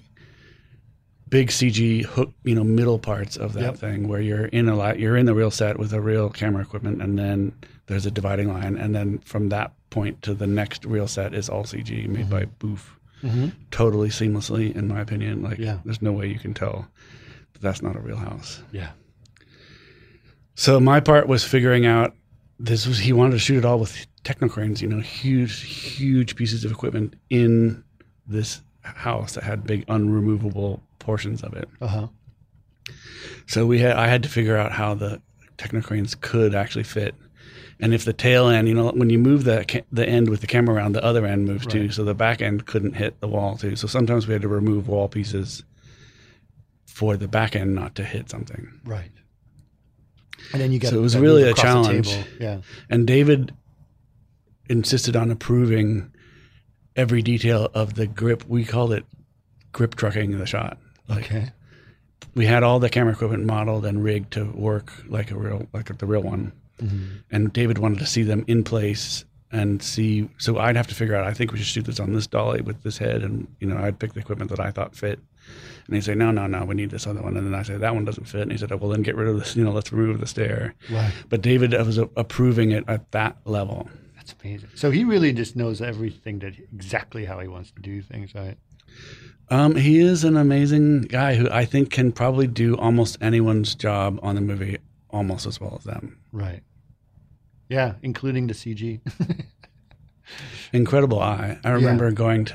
CG hook, middle parts of that thing where you're in the real set with a real camera equipment, and then there's a dividing line, and then from that point to the next real set is all CG made by Boof, totally seamlessly, in my opinion. There's no way you can tell that that's not a real house. Yeah. So my part was figuring out he wanted to shoot it all with Technocranes, huge pieces of equipment in this house that had big unremovable portions of it. So I had to figure out how the Technocranes could actually fit, and if the tail end, when you move the end with the camera around, the other end moves too, so the back end couldn't hit the wall too. So sometimes we had to remove wall pieces for the back end not to hit something. Right. And then so it was really a challenge. Yeah. And David insisted on approving every detail of the grip. We called it grip trucking the shot. Okay. We had all the camera equipment modeled and rigged to work like the real one. And David wanted to see them in place and see. So I'd have to figure out, I think we should shoot this on this dolly with this head. And, I'd pick the equipment that I thought fit. And he'd say, no, we need this other one. And then I say, that one doesn't fit. And he said, well, then get rid of this, let's remove the stair. Right. But David was approving it at that level. That's amazing. So he really just knows everything, exactly how he wants to do things, right? He is an amazing guy who I think can probably do almost anyone's job on the movie almost as well as them. Right. Yeah, including the CG. Incredible eye. I remember going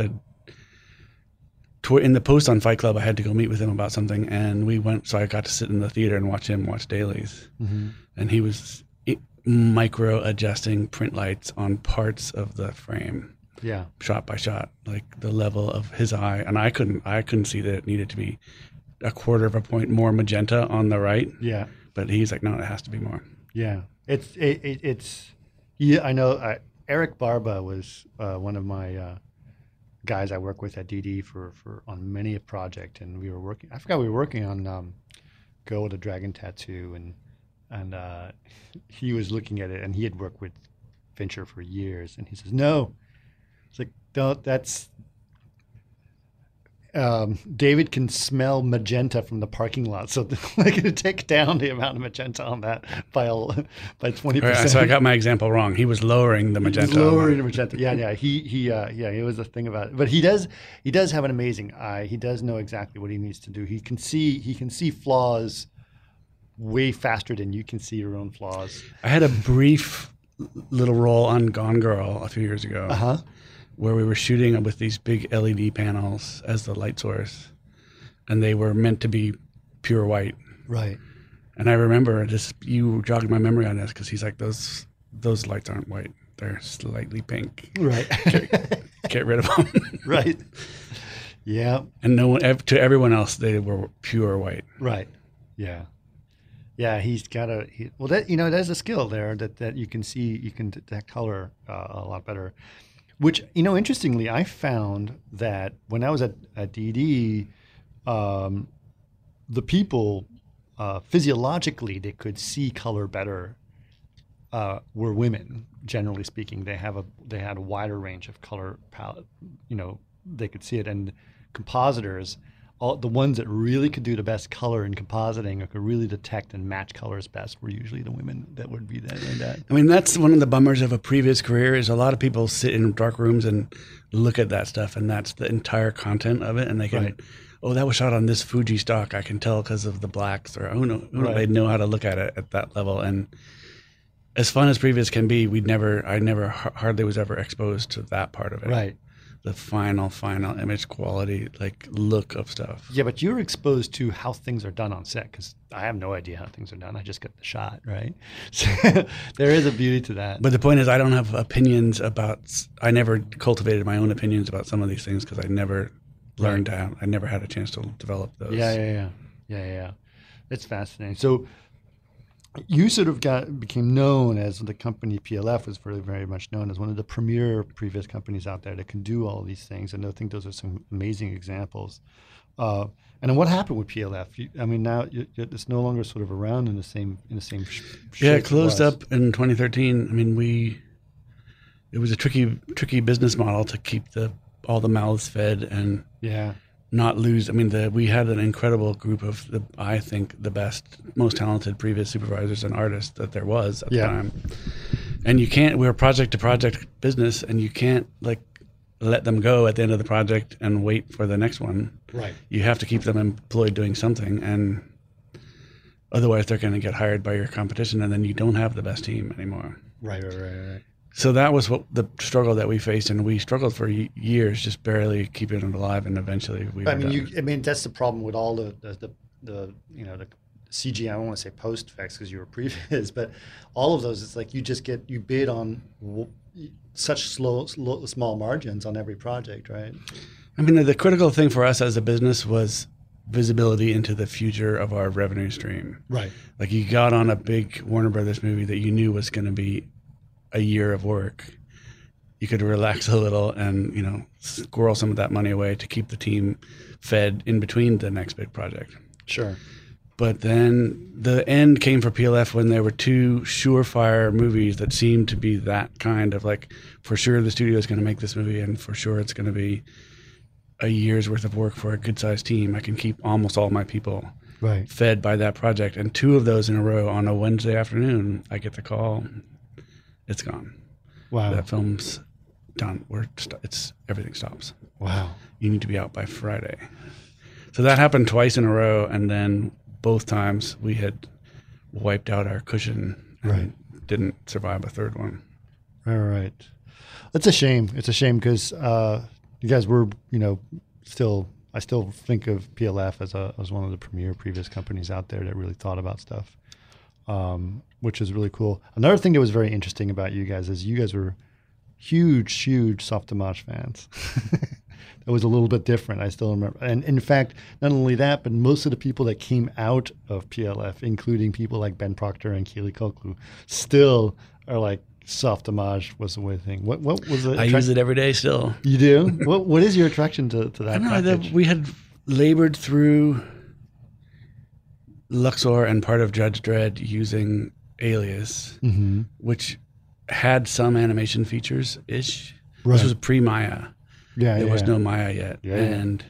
in the post on Fight Club, I had to go meet with him about something, and we went, so I got to sit in the theater and watch him watch dailies. And he was micro adjusting print lights on parts of the frame. Yeah. Shot by shot, like the level of his eye. And I couldn't see that it needed to be a quarter of a point more magenta on the right. Yeah. But he's like, no, it has to be more. Yeah. It's yeah, I know Eric Barba was one of my guys I work with at DD for on many a project, and we were working on Go with a Dragon Tattoo, and he was looking at it, and he had worked with Fincher for years, and he says, no, it's like, don't, that's David can smell magenta from the parking lot, so they're going to take down the amount of magenta on that by 20%. Right, so I got my example wrong. He was lowering the magenta. He was lowering the magenta. Yeah. It was a thing about it. But he does have an amazing eye. He does know exactly what he needs to do. He can see flaws way faster than you can see your own flaws. I had a brief little role on Gone Girl a few years ago. Where we were shooting with these big LED panels as the light source, and they were meant to be pure white. Right. And I remember you jogged my memory on this, because he's like, those lights aren't white; they're slightly pink. Right. Get rid of them. Right. Yeah. And to everyone else, they were pure white. Right. Yeah. Yeah, he's got there's a skill there that you can see, you can detect color a lot better. Which, interestingly, I found that when I was at DD, the people, physiologically, they could see color better, were women, generally speaking. They had a wider range of color palette. They could see it. And compositors, the ones that really could do the best color in compositing or could really detect and match colors best were usually the women that would be that. I mean, that's one of the bummers of a previous career, is a lot of people sit in dark rooms and look at that stuff, and that's the entire content of it. And they can, that was shot on this Fuji stock. I can tell because of the blacks, or they know how to look at it at that level. And as fun as previous can be, I hardly was ever exposed to that part of it. Right. The final image quality, look of stuff. Yeah, but you're exposed to how things are done on set, because I have no idea how things are done. I just get the shot, right? So there is a beauty to that. But the point is, I don't have opinions I never cultivated my own opinions about some of these things, because I never learned out. I never had a chance to develop those. Yeah. It's fascinating. So you sort of became known as, the company PLF was very, very much known as one of the premier previous companies out there that can do all these things. And I think those are some amazing examples. And then what happened with PLF? Now it's no longer sort of around in the same shape. Yeah, it closed up in 2013. It was a tricky business model to keep the all the mouths fed and Yeah. not lose. I mean, we had an incredible group of I think the best, most talented previous supervisors and artists that there was at the time. And we're a project to project business, and you can't like let them go at the end of the project and wait for the next one. Right. You have to keep them employed doing something, and otherwise they're going to get hired by your competition, and then you don't have the best team anymore. Right. So that was what the struggle that we faced, and we struggled for years, just barely keeping it alive, and eventually we. I mean, that's the problem with all the the CG. I don't want to say post effects because you were previous, but all of those, it's like you bid on such small margins on every project, right? I mean, the critical thing for us as a business was visibility into the future of our revenue stream. Right. Like you got on a big Warner Brothers movie that you knew was going to be a year of work. You could relax a little and, squirrel some of that money away to keep the team fed in between the next big project. Sure. But then the end came for PLF when there were two surefire movies that seemed to be that kind of like, for sure the studio is going to make this movie, and for sure it's going to be a year's worth of work for a good-sized team. I can keep almost all my people fed by that project. And two of those in a row on a Wednesday afternoon, I get the call, it's gone. Wow. That film's done. Everything stops. Wow. You need to be out by Friday. So that happened twice in a row, and then both times we had wiped out our cushion and didn't survive a third one. Right. That's a shame. It's a shame because you guys were, I still think of PLF as one of the premier previous companies out there that really thought about stuff, which is really cool. Another thing that was very interesting about you guys is you guys were huge Softimage fans. That was a little bit different. I still remember. And in fact, not only that, but most of the people that came out of PLF, including people like Ben Proctor and Keely Koklu, still are like, Softimage was the way thing. What was it? I use it every day still. You do? What is your attraction to that? I don't know. We had labored through Luxor and part of Judge Dredd using Alias, which had some animation features-ish. Right. This was pre-Maya. There was no Maya yet. And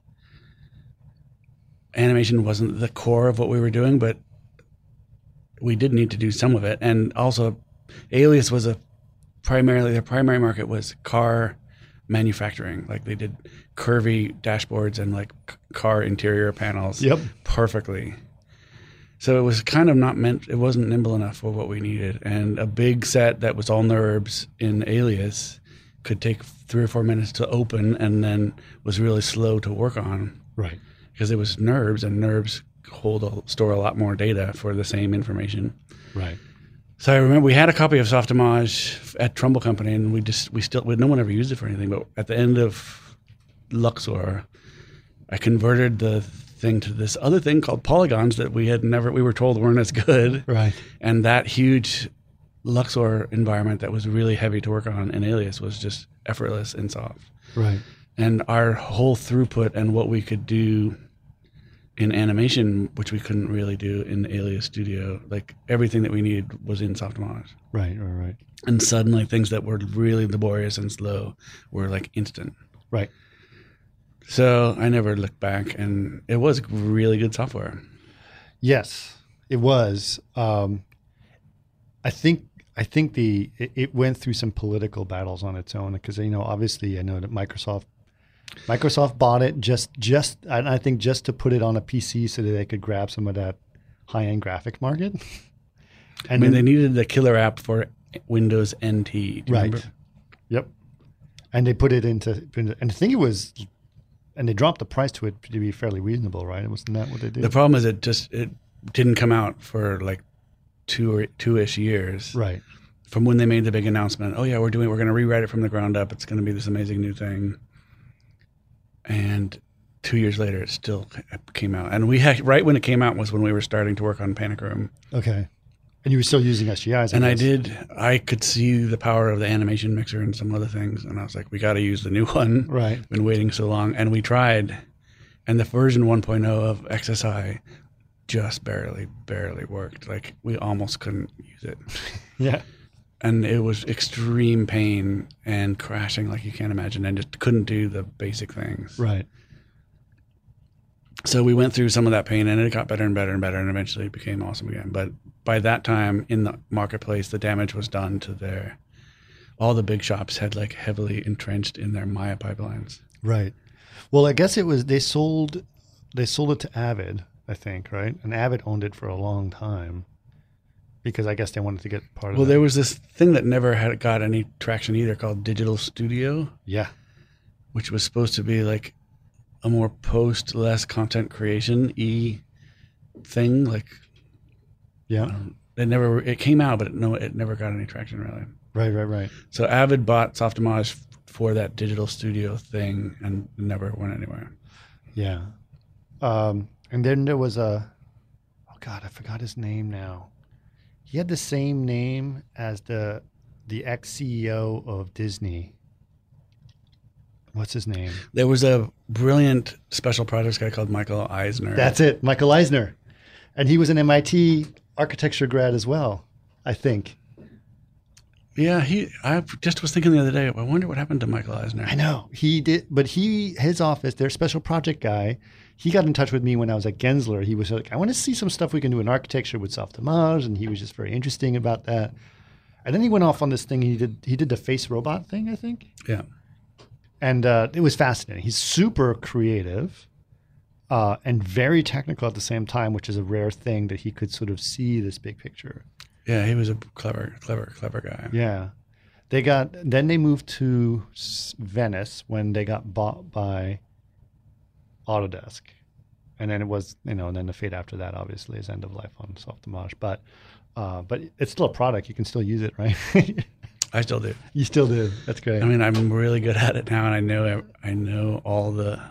animation wasn't the core of what we were doing, but we did need to do some of it. And also, Alias was their primary market was car manufacturing. Like they did curvy dashboards and like car interior panels perfectly. So it was kind of it wasn't nimble enough for what we needed. And a big set that was all NURBS in Alias could take 3 or 4 minutes to open and then was really slow to work on. Right. Because it was NURBS, and NURBS store a lot more data for the same information. Right. So I remember we had a copy of Softimage at Trumbull Company, and no one ever used it for anything. But at the end of Luxor, I converted the thing to this other thing called polygons that we were told weren't as good. Right. And that huge Luxor environment that was really heavy to work on in Alias was just effortless and soft. Right. And our whole throughput and what we could do in animation, which we couldn't really do in Alias Studio, like everything that we needed was in Softimage. Right. And suddenly things that were really laborious and slow were like instant. Right. So I never looked back, and it was really good software. Yes, it was. I think it went through some political battles on its own because obviously I know that Microsoft bought it just I think just to put it on a PC so that they could grab some of that high-end graphic market. And they needed the killer app for Windows NT. Do you remember? Yep. And they put it into, and I think it was, and they dropped the price to it to be fairly reasonable, right? Wasn't that what they did? The problem is it didn't come out for like two-ish years. Right. From when they made the big announcement, we're going to rewrite it from the ground up. It's going to be this amazing new thing. And 2 years later, it still came out. And right when it came out was when we were starting to work on Panic Room. Okay. And you were still using SGIs. And I could see the power of the animation mixer and some other things. And I was like, we got to use the new one. Right. Been waiting so long. And we tried. And the version 1.0 of XSI just barely worked. Like we almost couldn't use it. Yeah. and it was extreme pain and crashing like you can't imagine, and just couldn't do the basic things. Right. So we went through some of that pain, and it got better and better and better, and eventually it became awesome again. But by that time in the marketplace, the damage was done to all the big shops had like heavily entrenched in their Maya pipelines. Right. Well, I guess it was they sold it to Avid, I think, right? And Avid owned it for a long time because I guess they wanted to get part of it. Well, there was this thing that never had got any traction either called Digital Studio. Yeah. Which was supposed to be like a more less content creation thing. Like, yeah, it came out, but it never got any traction really. Right. So Avid bought Softimage for that Digital Studio thing and never went anywhere. Yeah. And then there was I forgot his name now. He had the same name as the ex-CEO of Disney. What's his name? There was a brilliant special projects guy called Michael Eisner. That's it, Michael Eisner. And he was an MIT architecture grad as well, I think. Yeah, I just was thinking the other day, I wonder what happened to Michael Eisner. I know. He did, but his office, their special project guy, he got in touch with me when I was at Gensler. He was like, I want to see some stuff we can do in architecture with Softimage, and he was just very interesting about that. And then he went off on this thing. He did the face robot thing, I think. Yeah. And it was fascinating. He's super creative and very technical at the same time, which is a rare thing that he could sort of see this big picture. Yeah, he was a clever guy. Yeah. Then they moved to Venice when they got bought by Autodesk. And then it was, and then the fate after that obviously is end of life on Softimage. But it's still a product. You can still use it, right? I still do. You still do. That's great. I mean, I'm really good at it now, and I know all the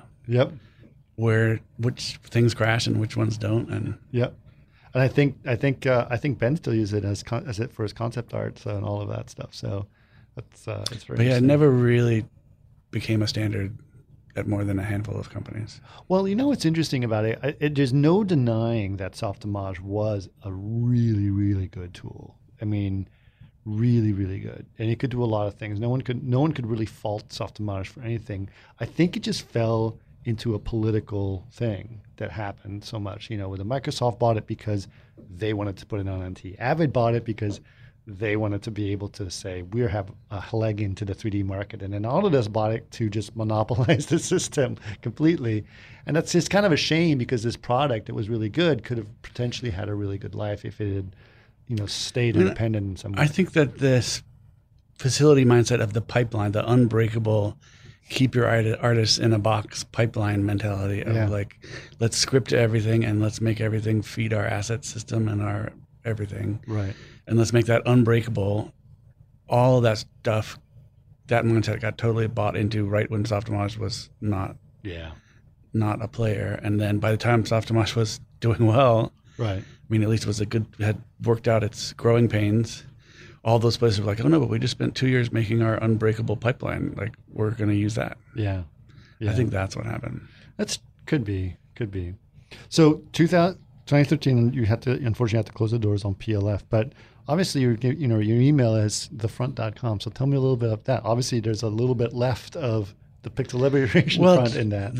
which things crash and which ones don't, and yep. And I think Ben still uses it as it for his concept art and all of that stuff. So that's it's very. But yeah, it never really became a standard at more than a handful of companies. Well, what's interesting about it? There's no denying that Softimage was a really, really good tool. I mean, really, really good, and it could do a lot of things. No one could really fault Softimage for anything. I think it just fell into a political thing that happened so much. With Microsoft bought it because they wanted to put it on NT. Avid bought it because they wanted to be able to say we have a leg into the 3D market, and then Autodesk bought it to just monopolize the system completely. And that's just kind of a shame because this product that was really good could have potentially had a really good life if it had stayed independent in some way. I think that this facility mindset of the pipeline, the unbreakable, keep your artists in a box pipeline mentality of like, let's script everything and let's make everything feed our asset system and our everything. Right. And let's make that unbreakable. All of that stuff, that mindset got totally bought into right when Softimage was not a player. And then by the time Softimage was doing well, right. I mean, at least had worked out its growing pains. All those places were like, oh no, but we just spent 2 years making our unbreakable pipeline. Like, we're going to use that. Yeah. I think that's what happened. Could be. So 2013, you unfortunately had to close the doors on PLF, but obviously your email is thefront.com. So tell me a little bit about that. Obviously there's a little bit left of the Pixel Liberation Front in that.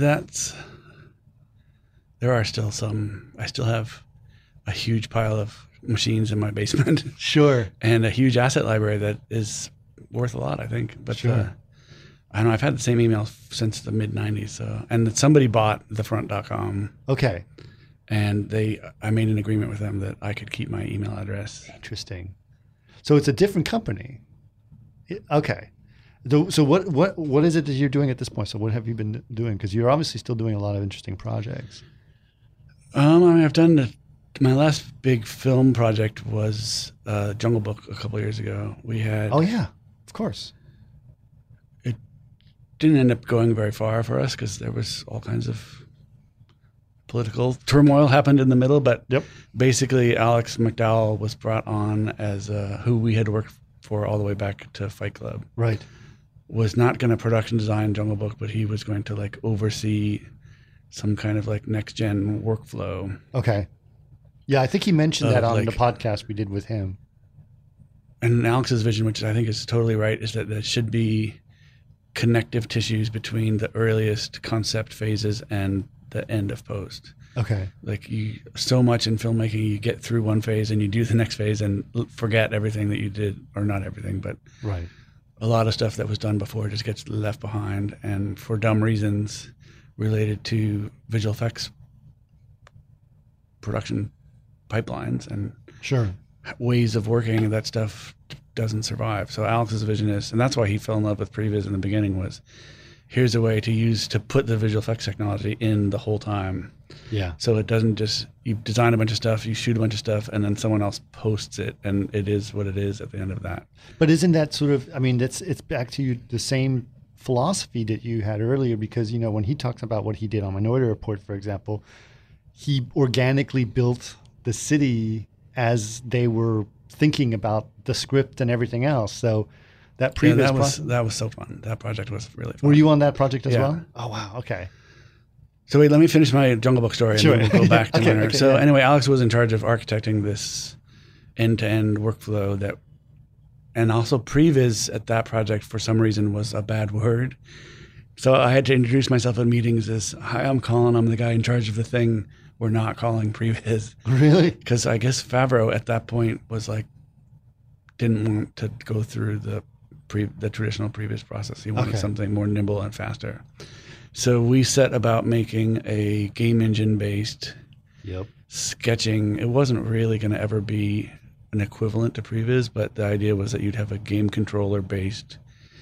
There are still some. I still have a huge pile of machines in my basement. Sure. And a huge asset library that is worth a lot, I think. But sure. I don't know, I've had the same email since the mid-90s. So, and somebody bought thefront.com. Okay. And I made an agreement with them that I could keep my email address. Interesting. So it's a different company. Okay. So what is it that you're doing at this point? So what have you been doing? Because you're obviously still doing a lot of interesting projects. I've done my last big film project was Jungle Book a couple of years ago. We had. Oh yeah, of course. It didn't end up going very far for us because there was all kinds of political turmoil happened in the middle. But basically, Alex McDowell was brought on as who we had worked for all the way back to Fight Club. Right. Was not going to production design Jungle Book, but he was going to like oversee some kind of like next gen workflow. Okay. Yeah, I think he mentioned that on the podcast we did with him. and Alex's vision, which I think is totally right, is that there should be connective tissues between the earliest concept phases and the end of post. Okay. Like so much in filmmaking, you get through one phase and you do the next phase and forget everything that you did, or not everything, but right. A lot of stuff that was done before just gets left behind, and for dumb reasons related to visual effects production pipelines and sure ways of working, that stuff doesn't survive. So Alex's vision is, and that's why he fell in love with previs in the beginning, was here's a way to put the visual effects technology in the whole time. Yeah. So it doesn't just, you design a bunch of stuff, you shoot a bunch of stuff, and then someone else posts it, and it is what it is at the end of that. But isn't that sort of, I mean, it's back to the same philosophy that you had earlier, because, when he talks about what he did on Minority Report, for example, he organically built the city as they were thinking about the script and everything else. So that previous that was so fun. That project was really fun. Were you on that project as well? Oh, wow. Okay. So wait, let me finish my Jungle Book story, and then we'll go back to Minor. So anyway, Alex was in charge of architecting this end-to-end workflow and also previs at that project for some reason was a bad word. So I had to introduce myself in meetings as, hi, I'm Colin. I'm the guy in charge of the thing we're not calling previs. Really? Because I guess Favreau at that point was like, didn't want to go through the traditional previs process. He wanted something more nimble and faster. So we set about making a game engine based sketching. It wasn't really going to ever be an equivalent to previs, but the idea was that you'd have a game controller based,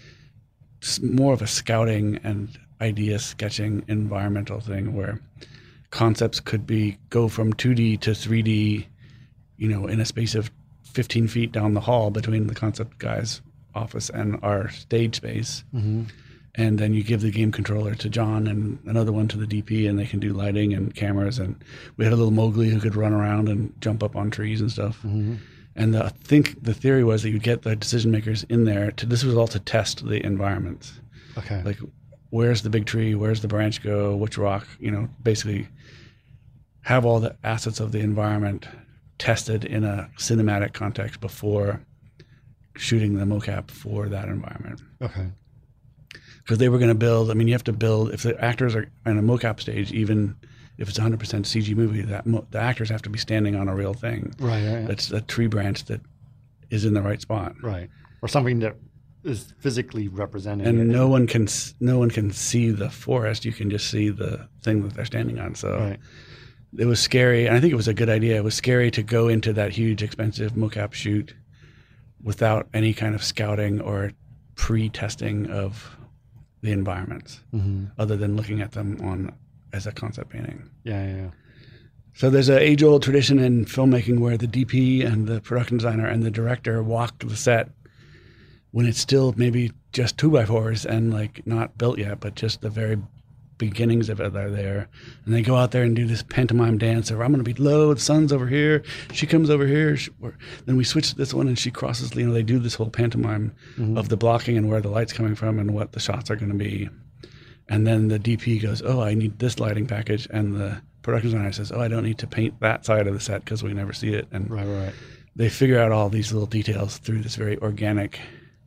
more of a scouting and idea sketching environmental thing where concepts could go from 2D to 3D, in a space of 15 feet down the hall between the concept guy's office and our stage space. Mm-hmm. And then you give the game controller to John and another one to the DP, and they can do lighting and cameras. And we had a little Mowgli who could run around and jump up on trees and stuff. Mm-hmm. And I think the theory was that you'd get the decision makers in there this was all to test the environments. Okay. Like, where's the big tree? Where's the branch go? Which rock? Basically have all the assets of the environment tested in a cinematic context before shooting the mocap for that environment. Okay. Because they were going to build, you have to build, if the actors are in a mocap stage, even if it's 100% CG movie, the actors have to be standing on a real thing. Right. That's a tree branch that is in the right spot. Right. Or something that is physically represented. And no one can see the forest. You can just see the thing that they're standing on. So it was scary. And I think it was a good idea. It was scary to go into that huge, expensive mocap shoot without any kind of scouting or pre-testing of the environments, other than looking at them as a concept painting. Yeah. So there's an age-old tradition in filmmaking where the DP and the production designer and the director walk the set when it's still maybe just 2x4s and not built yet, but just the very beginnings of it are there. And they go out there and do this pantomime dance of, I'm going to be low, the sun's over here, she comes over here, then we switch to this one and she crosses, they do this whole pantomime of the blocking and where the light's coming from and what the shots are going to be. And then the DP goes, oh, I need this lighting package. And the production designer says, oh, I don't need to paint that side of the set because we never see it. And right. They figure out all these little details through this very organic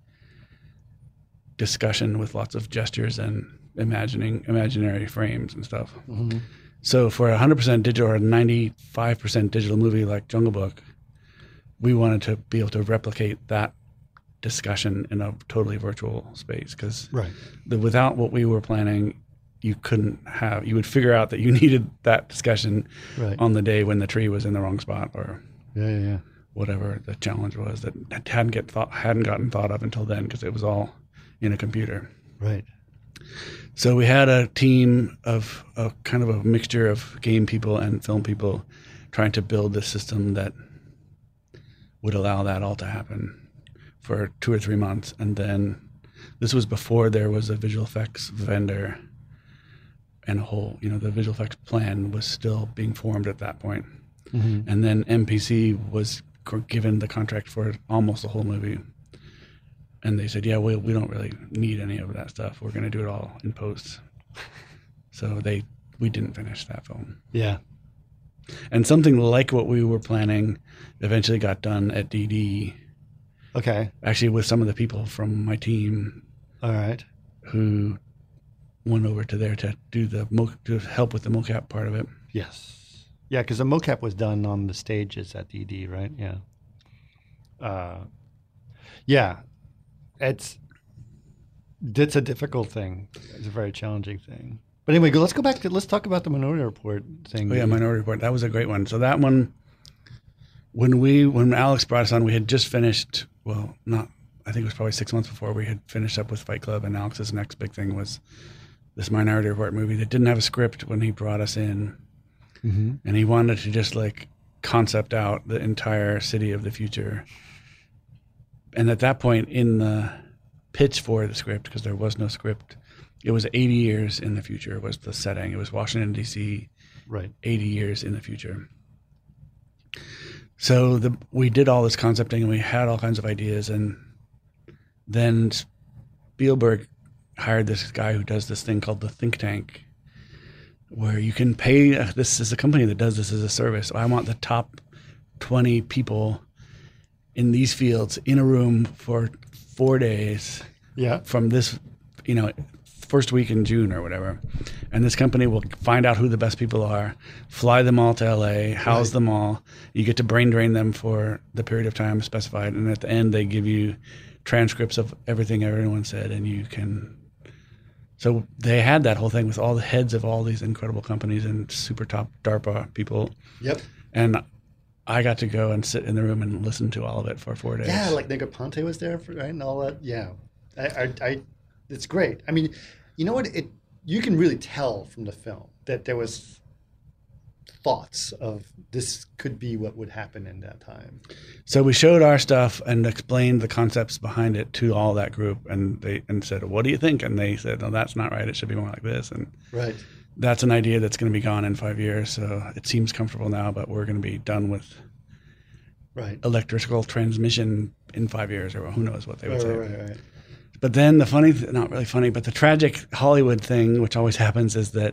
discussion with lots of gestures and imaginary frames and stuff. Mm-hmm. So for 100% digital or 95% digital movie like Jungle Book, we wanted to be able to replicate that discussion in a totally virtual space because without what we were planning, you would figure out that you needed that discussion on the day when the tree was in the wrong spot or whatever the challenge was that hadn't gotten thought of until then because it was all in a computer. Right. So we had a team of a kind of a mixture of game people and film people trying to build this system that would allow that all to happen for 2 or 3 months. And then this was before there was a visual effects vendor and a whole, the visual effects plan was still being formed at that point. Mm-hmm. And then MPC was given the contract for almost the whole movie. And they said, we don't really need any of that stuff. We're going to do it all in post. So we didn't finish that film. Yeah. And something like what we were planning eventually got done at DD Okay. Actually, with some of the people from my team. All right. Who went over to there to do to help with the mocap part of it. Yes. Yeah, because the mocap was done on the stages at DD, right? Yeah. Yeah. It's a difficult thing. It's a very challenging thing. But anyway, let's talk about the Minority Report thing. Oh yeah, Minority Report. That was a great one. So that one, when Alex brought us on, we had just finished, I think it was probably 6 months before we had finished up with Fight Club, and Alex's next big thing was this Minority Report movie that didn't have a script when he brought us in. Mm-hmm. And he wanted to just like concept out the entire city of the future. And at that point in the pitch for the script, because there was no script, it was 80 years in the future was the setting. It was Washington, D.C., right? 80 years in the future. So we did all this concepting and we had all kinds of ideas. And then Spielberg hired this guy who does this thing called the Think Tank, where you can pay, this is a company that does this as a service. I want the top 20 people in these fields in a room for 4 days. Yeah. From this, first week in June or whatever. And this company will find out who the best people are, fly them all to LA, house them all. You get to brain drain them for the period of time specified. And at the end, they give you transcripts of everything everyone said, and you can. So they had that whole thing with all the heads of all these incredible companies and super top DARPA people. Yep. And I got to go and sit in the room and listen to all of it for 4 days. Yeah, like Negroponte was there, right, and all that. Yeah, I it's great. I mean, you know what? You can really tell from the film that there was thoughts of this could be what would happen in that time. So we showed our stuff and explained the concepts behind it to all that group, and they said, "What do you think?" And they said, "No, that's not right. It should be more like this." And right. That's an idea that's going to be gone in 5 years. So it seems comfortable now, but we're going to be done with electrical transmission in 5 years, or who knows what they would say. Right. But then the funny, not really funny, but the tragic Hollywood thing, which always happens, is that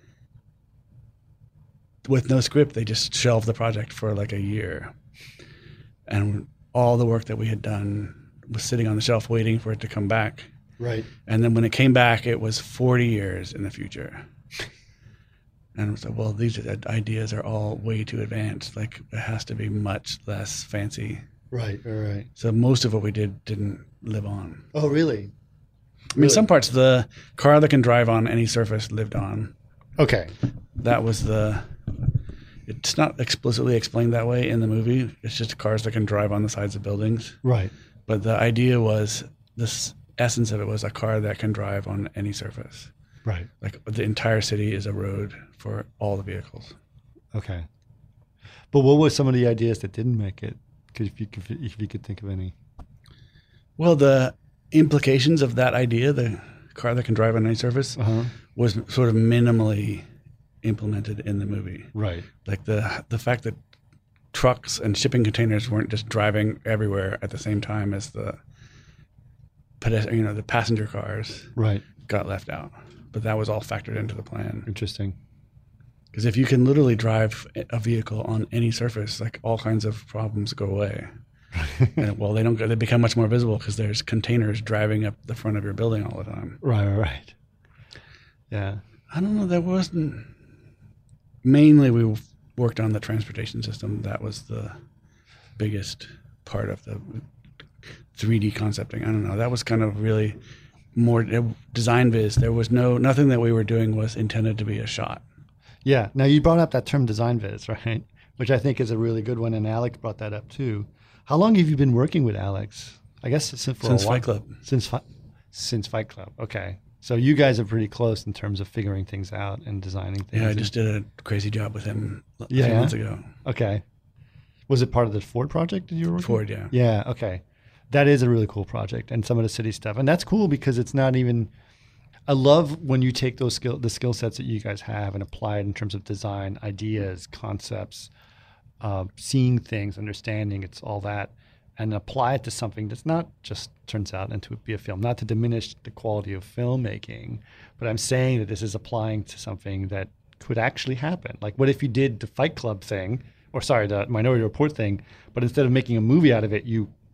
with no script, they just shelved the project for like a year. And all the work that we had done was sitting on the shelf waiting for it to come back. Right. And then when it came back, it was 40 years in the future. And so, well, these ideas are all way too advanced. Like, it has to be much less fancy. Right. So most of what we did didn't live on. Oh, really? I mean, some parts, the car that can drive on any surface lived on. Okay. That was it's not explicitly explained that way in the movie. It's just cars that can drive on the sides of buildings. Right. But the idea was, this essence of it was a car that can drive on any surface. Right. Like the entire city is a road for all the vehicles. Okay. But what were some of the ideas that didn't make it? If you could think of any. Well, the implications of that idea, the car that can drive on any surface, was sort of minimally implemented in the movie. Right. Like the fact that trucks and shipping containers weren't just driving everywhere at the same time as the the passenger cars. Right. Got left out. But that was all factored into the plan. Interesting. Because if you can literally drive a vehicle on any surface, like all kinds of problems go away. And, well, they don't go, they become much more visible because there's containers driving up the front of your building all the time. Right. Yeah. I don't know. There wasn't. Mainly, we worked on the transportation system. That was the biggest part of the 3D concepting. I don't know. That was kind of really more design viz. There was nothing that we were doing was intended to be a shot. Yeah. Now, you brought up that term design viz, right? Which I think is a really good one, and Alex brought that up too. How long have you been working with Alex? I guess since Fight Club. Since Fight Club. Okay. So you guys are pretty close in terms of figuring things out and designing things. Yeah, I just did a crazy job with him a few months ago. Okay. Was it part of the Ford project that you were working Ford, yeah. Yeah, okay. That is a really cool project, and some of the city stuff. And that's cool because it's not even – I love when you take the skill sets that you guys have and apply it in terms of design, ideas, concepts, seeing things, understanding, it's all that, and apply it to something that's not just turns out into be a film. Not to diminish the quality of filmmaking, but I'm saying that this is applying to something that could actually happen. Like, what if you did the Fight Club thing, the Minority Report thing, but instead of making a movie out of it, you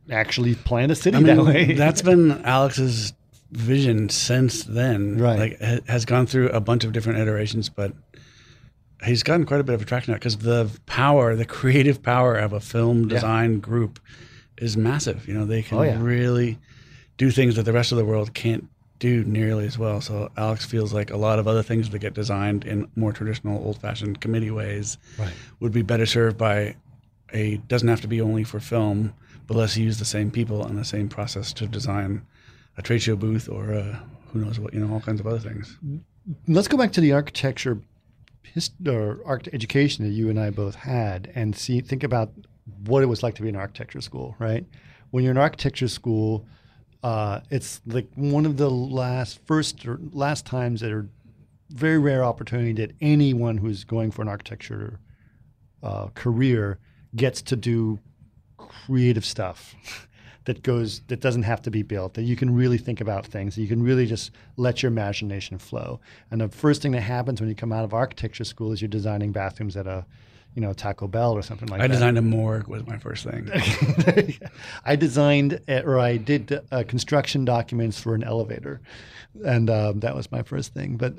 actually plan a city that way. That's been Alex's vision since then. Right. Like, has gone through a bunch of different iterations, but he's gotten quite a bit of traction now because the creative power of a film design group is massive. They can really do things that the rest of the world can't do nearly as well. So Alex feels like a lot of other things that get designed in more traditional, old-fashioned committee ways would be better served by doesn't have to be only for film, but let's use the same people and the same process to design a trade show booth or who knows what, all kinds of other things. Let's go back to the architecture or art education that you and I both had and think about what it was like to be in architecture school, right? When you're in architecture school, it's like one of the last times that are very rare opportunity that anyone who's going for an architecture career gets to do creative stuff that doesn't have to be built, that you can really think about things, that you can really just let your imagination flow. And the first thing that happens when you come out of architecture school is you're designing bathrooms at a Taco Bell or something like that. I designed a morgue was my first thing. I did construction documents for an elevator, and that was my first thing. But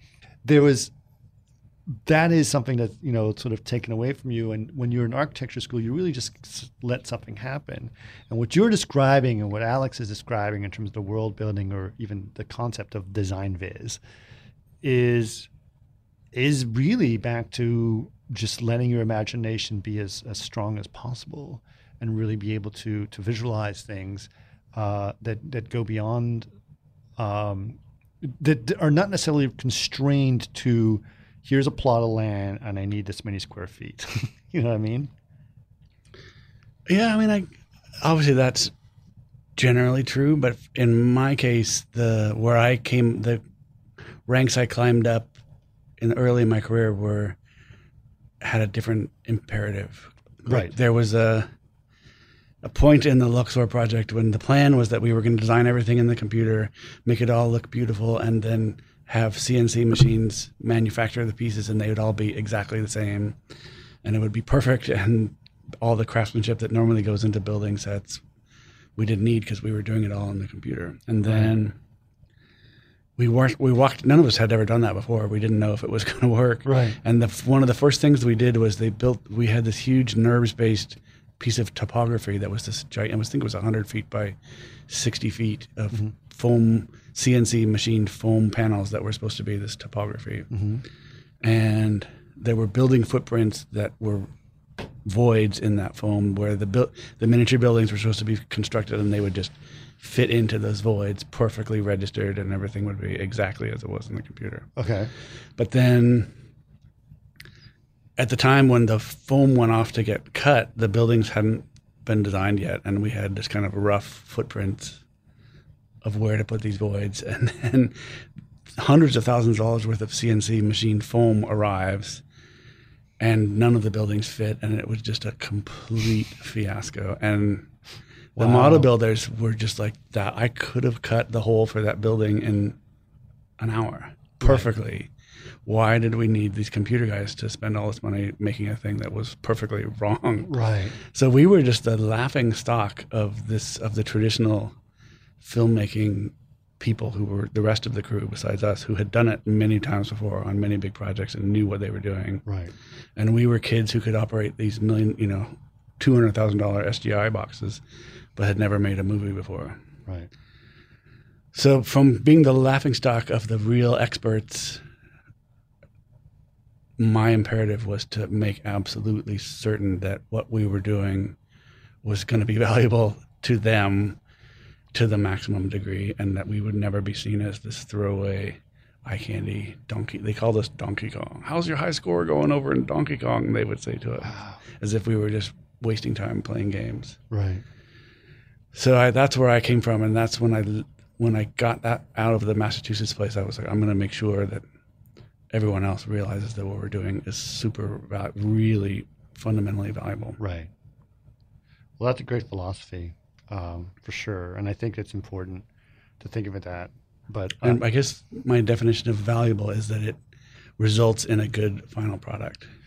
that is something that's sort of taken away from you. And when you're in architecture school, you really just let something happen. And what you're describing and what Alex is describing in terms of the world building or even the concept of design viz is really back to just letting your imagination be as strong as possible and really be able to visualize things that go beyond, that are not necessarily constrained to, here's a plot of land and I need this many square feet. You know what I mean? Yeah, obviously that's generally true, but in my case, the ranks I climbed up early in my career had a different imperative. Right. There was a point in the Luxor project when the plan was that we were going to design everything in the computer, make it all look beautiful, and then have CNC machines manufacture the pieces, and they would all be exactly the same, and it would be perfect, and all the craftsmanship that normally goes into building sets we didn't need because we were doing it all in the computer. And then we walked. None of us had ever done that before. We didn't know if it was going to work. Right. And one of the first things we did was we had this huge NURBS-based piece of topography that was this giant. I think it was 100 feet by 60 feet of foam, CNC machined foam panels that were supposed to be this topography. And there were building footprints that were voids in that foam where the miniature buildings were supposed to be constructed, and they would just fit into those voids perfectly registered, and everything would be exactly as it was in the computer. Okay. But then at the time when the foam went off to get cut, the buildings hadn't been designed yet, and we had this kind of rough footprints of where to put these voids. And then hundreds of thousands of dollars worth of CNC machined foam arrives, and none of the buildings fit, and it was just a complete fiasco. And the model builders were just like, that I could have cut the hole for that building in an hour perfectly. Right. Why did we need these computer guys to spend all this money making a thing that was perfectly wrong? Right. So we were just the laughing stock of the traditional filmmaking people who were the rest of the crew besides us, who had done it many times before on many big projects and knew what they were doing. Right. And we were kids who could operate these $200,000 SGI boxes, but had never made a movie before. Right. So from being the laughingstock of the real experts, my imperative was to make absolutely certain that what we were doing was going to be valuable to them to the maximum degree, and that we would never be seen as this throwaway eye candy donkey. They called us Donkey Kong. How's your high score going over in Donkey Kong? They would say to us, as if we were just wasting time playing games. Right. So that's where I came from, and that's when I got that out of the Massachusetts place. I was like, I'm going to make sure that everyone else realizes that what we're doing is really fundamentally valuable. Right. Well, that's a great philosophy. For sure. And I think it's important to think of it that. But and I guess my definition of valuable is that it results in a good final product.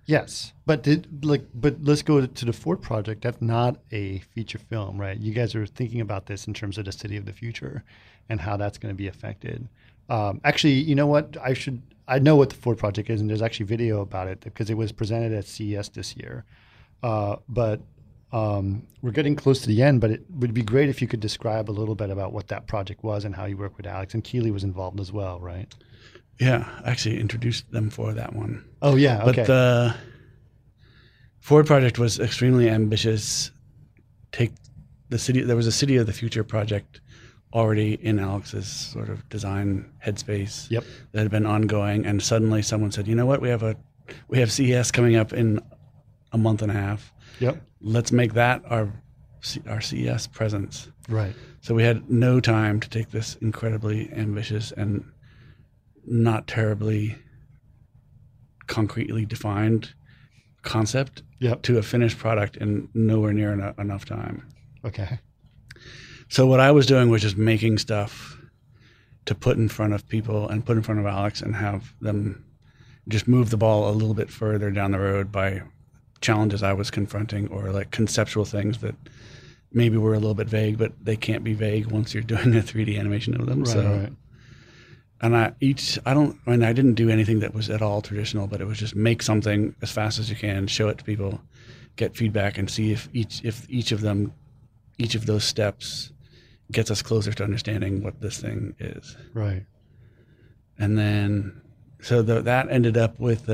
Yes, but let's go to the Ford project. That's not a feature film, right? You guys are thinking about this in terms of the city of the future and how that's going to be affected. Actually, you know what? I know what the Ford project is, and there's actually video about it because it was presented at CES this year. But we're getting close to the end, but it would be great if you could describe a little bit about what that project was and how you work with Alex. And Keeley was involved as well, right? Yeah, I actually introduced them for that one. Oh, yeah, okay. But the Ford project was extremely ambitious. There was a City of the Future project already in Alex's sort of design headspace that had been ongoing, and suddenly someone said, you know what, we have CES coming up in a month and a half. Yep. Let's make that our CES presence. Right. So we had no time to take this incredibly ambitious and not terribly concretely defined concept to a finished product in nowhere near enough time. Okay. So what I was doing was just making stuff to put in front of people and put in front of Alex and have them just move the ball a little bit further down the road by challenges I was confronting, or like conceptual things that maybe were a little bit vague, but they can't be vague once you're doing a 3D animation of them. Right. And I didn't do anything that was at all traditional, but it was just make something as fast as you can, show it to people, get feedback, and see if each of those steps gets us closer to understanding what this thing is. Right. And then, so that ended up with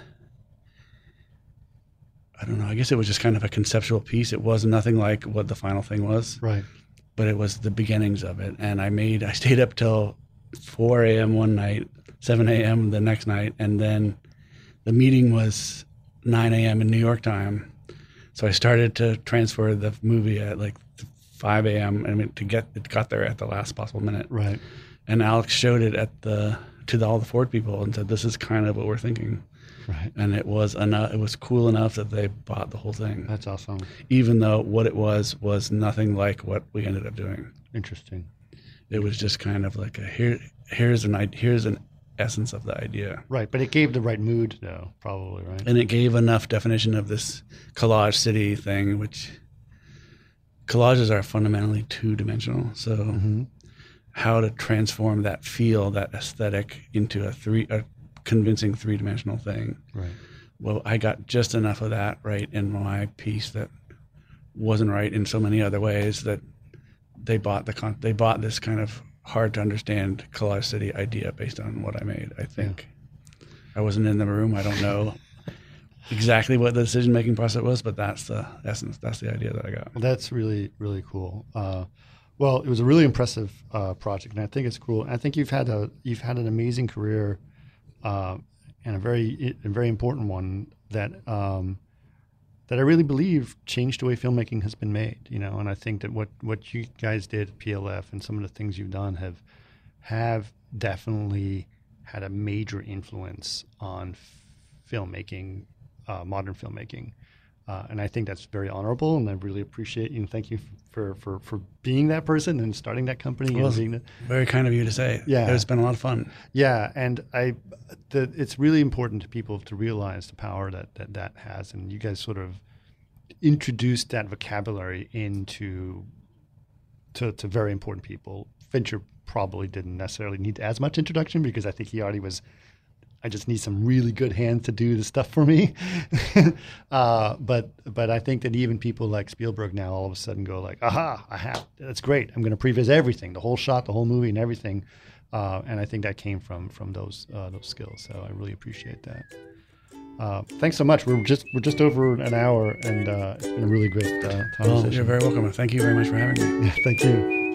I don't know, I guess it was just kind of a conceptual piece. It was nothing like what the final thing was. Right. But it was the beginnings of it. And I stayed up till 4 a.m. one night, 7 a.m. the next night, and then the meeting was 9 a.m. in New York time. So I started to transfer the movie at like 5 a.m. It got there at the last possible minute. Right. And Alex showed it to all the Ford people and said, "This is kind of what we're thinking." Right. And it was enough. It was cool enough that they bought the whole thing. That's awesome. Even though what it was nothing like what we ended up doing. Interesting. It was just kind of like here's an essence of the idea. Right, but it gave the right mood, though, probably, right? And it gave enough definition of this collage city thing, which collages are fundamentally two-dimensional. So how to transform that feel, that aesthetic, into a convincing three-dimensional thing. Right. Well, I got just enough of that right in my piece that wasn't right in so many other ways that they bought this kind of hard to understand collage city idea based on what I made. I think I wasn't in the room. I don't know exactly what the decision making process was, but that's the essence. That's the idea that I got. Well, that's really, really cool. Well, it was a really impressive project, and I think it's cool. And I think you've had an amazing career, and a very important one that I really believe changed the way filmmaking has been made. And I think that what you guys did at PLF and some of the things you've done have definitely had a major influence on filmmaking, modern filmmaking. And I think that's very honorable, and I really appreciate you, and thank you for being that person and starting that company. Well, and being very kind of you to say. Yeah. It's been a lot of fun. Yeah, and it's really important to people to realize the power that has, and you guys sort of introduced that vocabulary to very important people. Fincher probably didn't necessarily need as much introduction because I think he already was. I just need some really good hands to do the stuff for me. But I think that even people like Spielberg now all of a sudden go like, aha, that's great. I'm going to previs everything, the whole shot, the whole movie and everything. And I think that came from those skills. So I really appreciate that. Thanks so much. We're just over an hour, and it's been a really great conversation. You're very welcome. Thank you very much for having me. Yeah, thank you.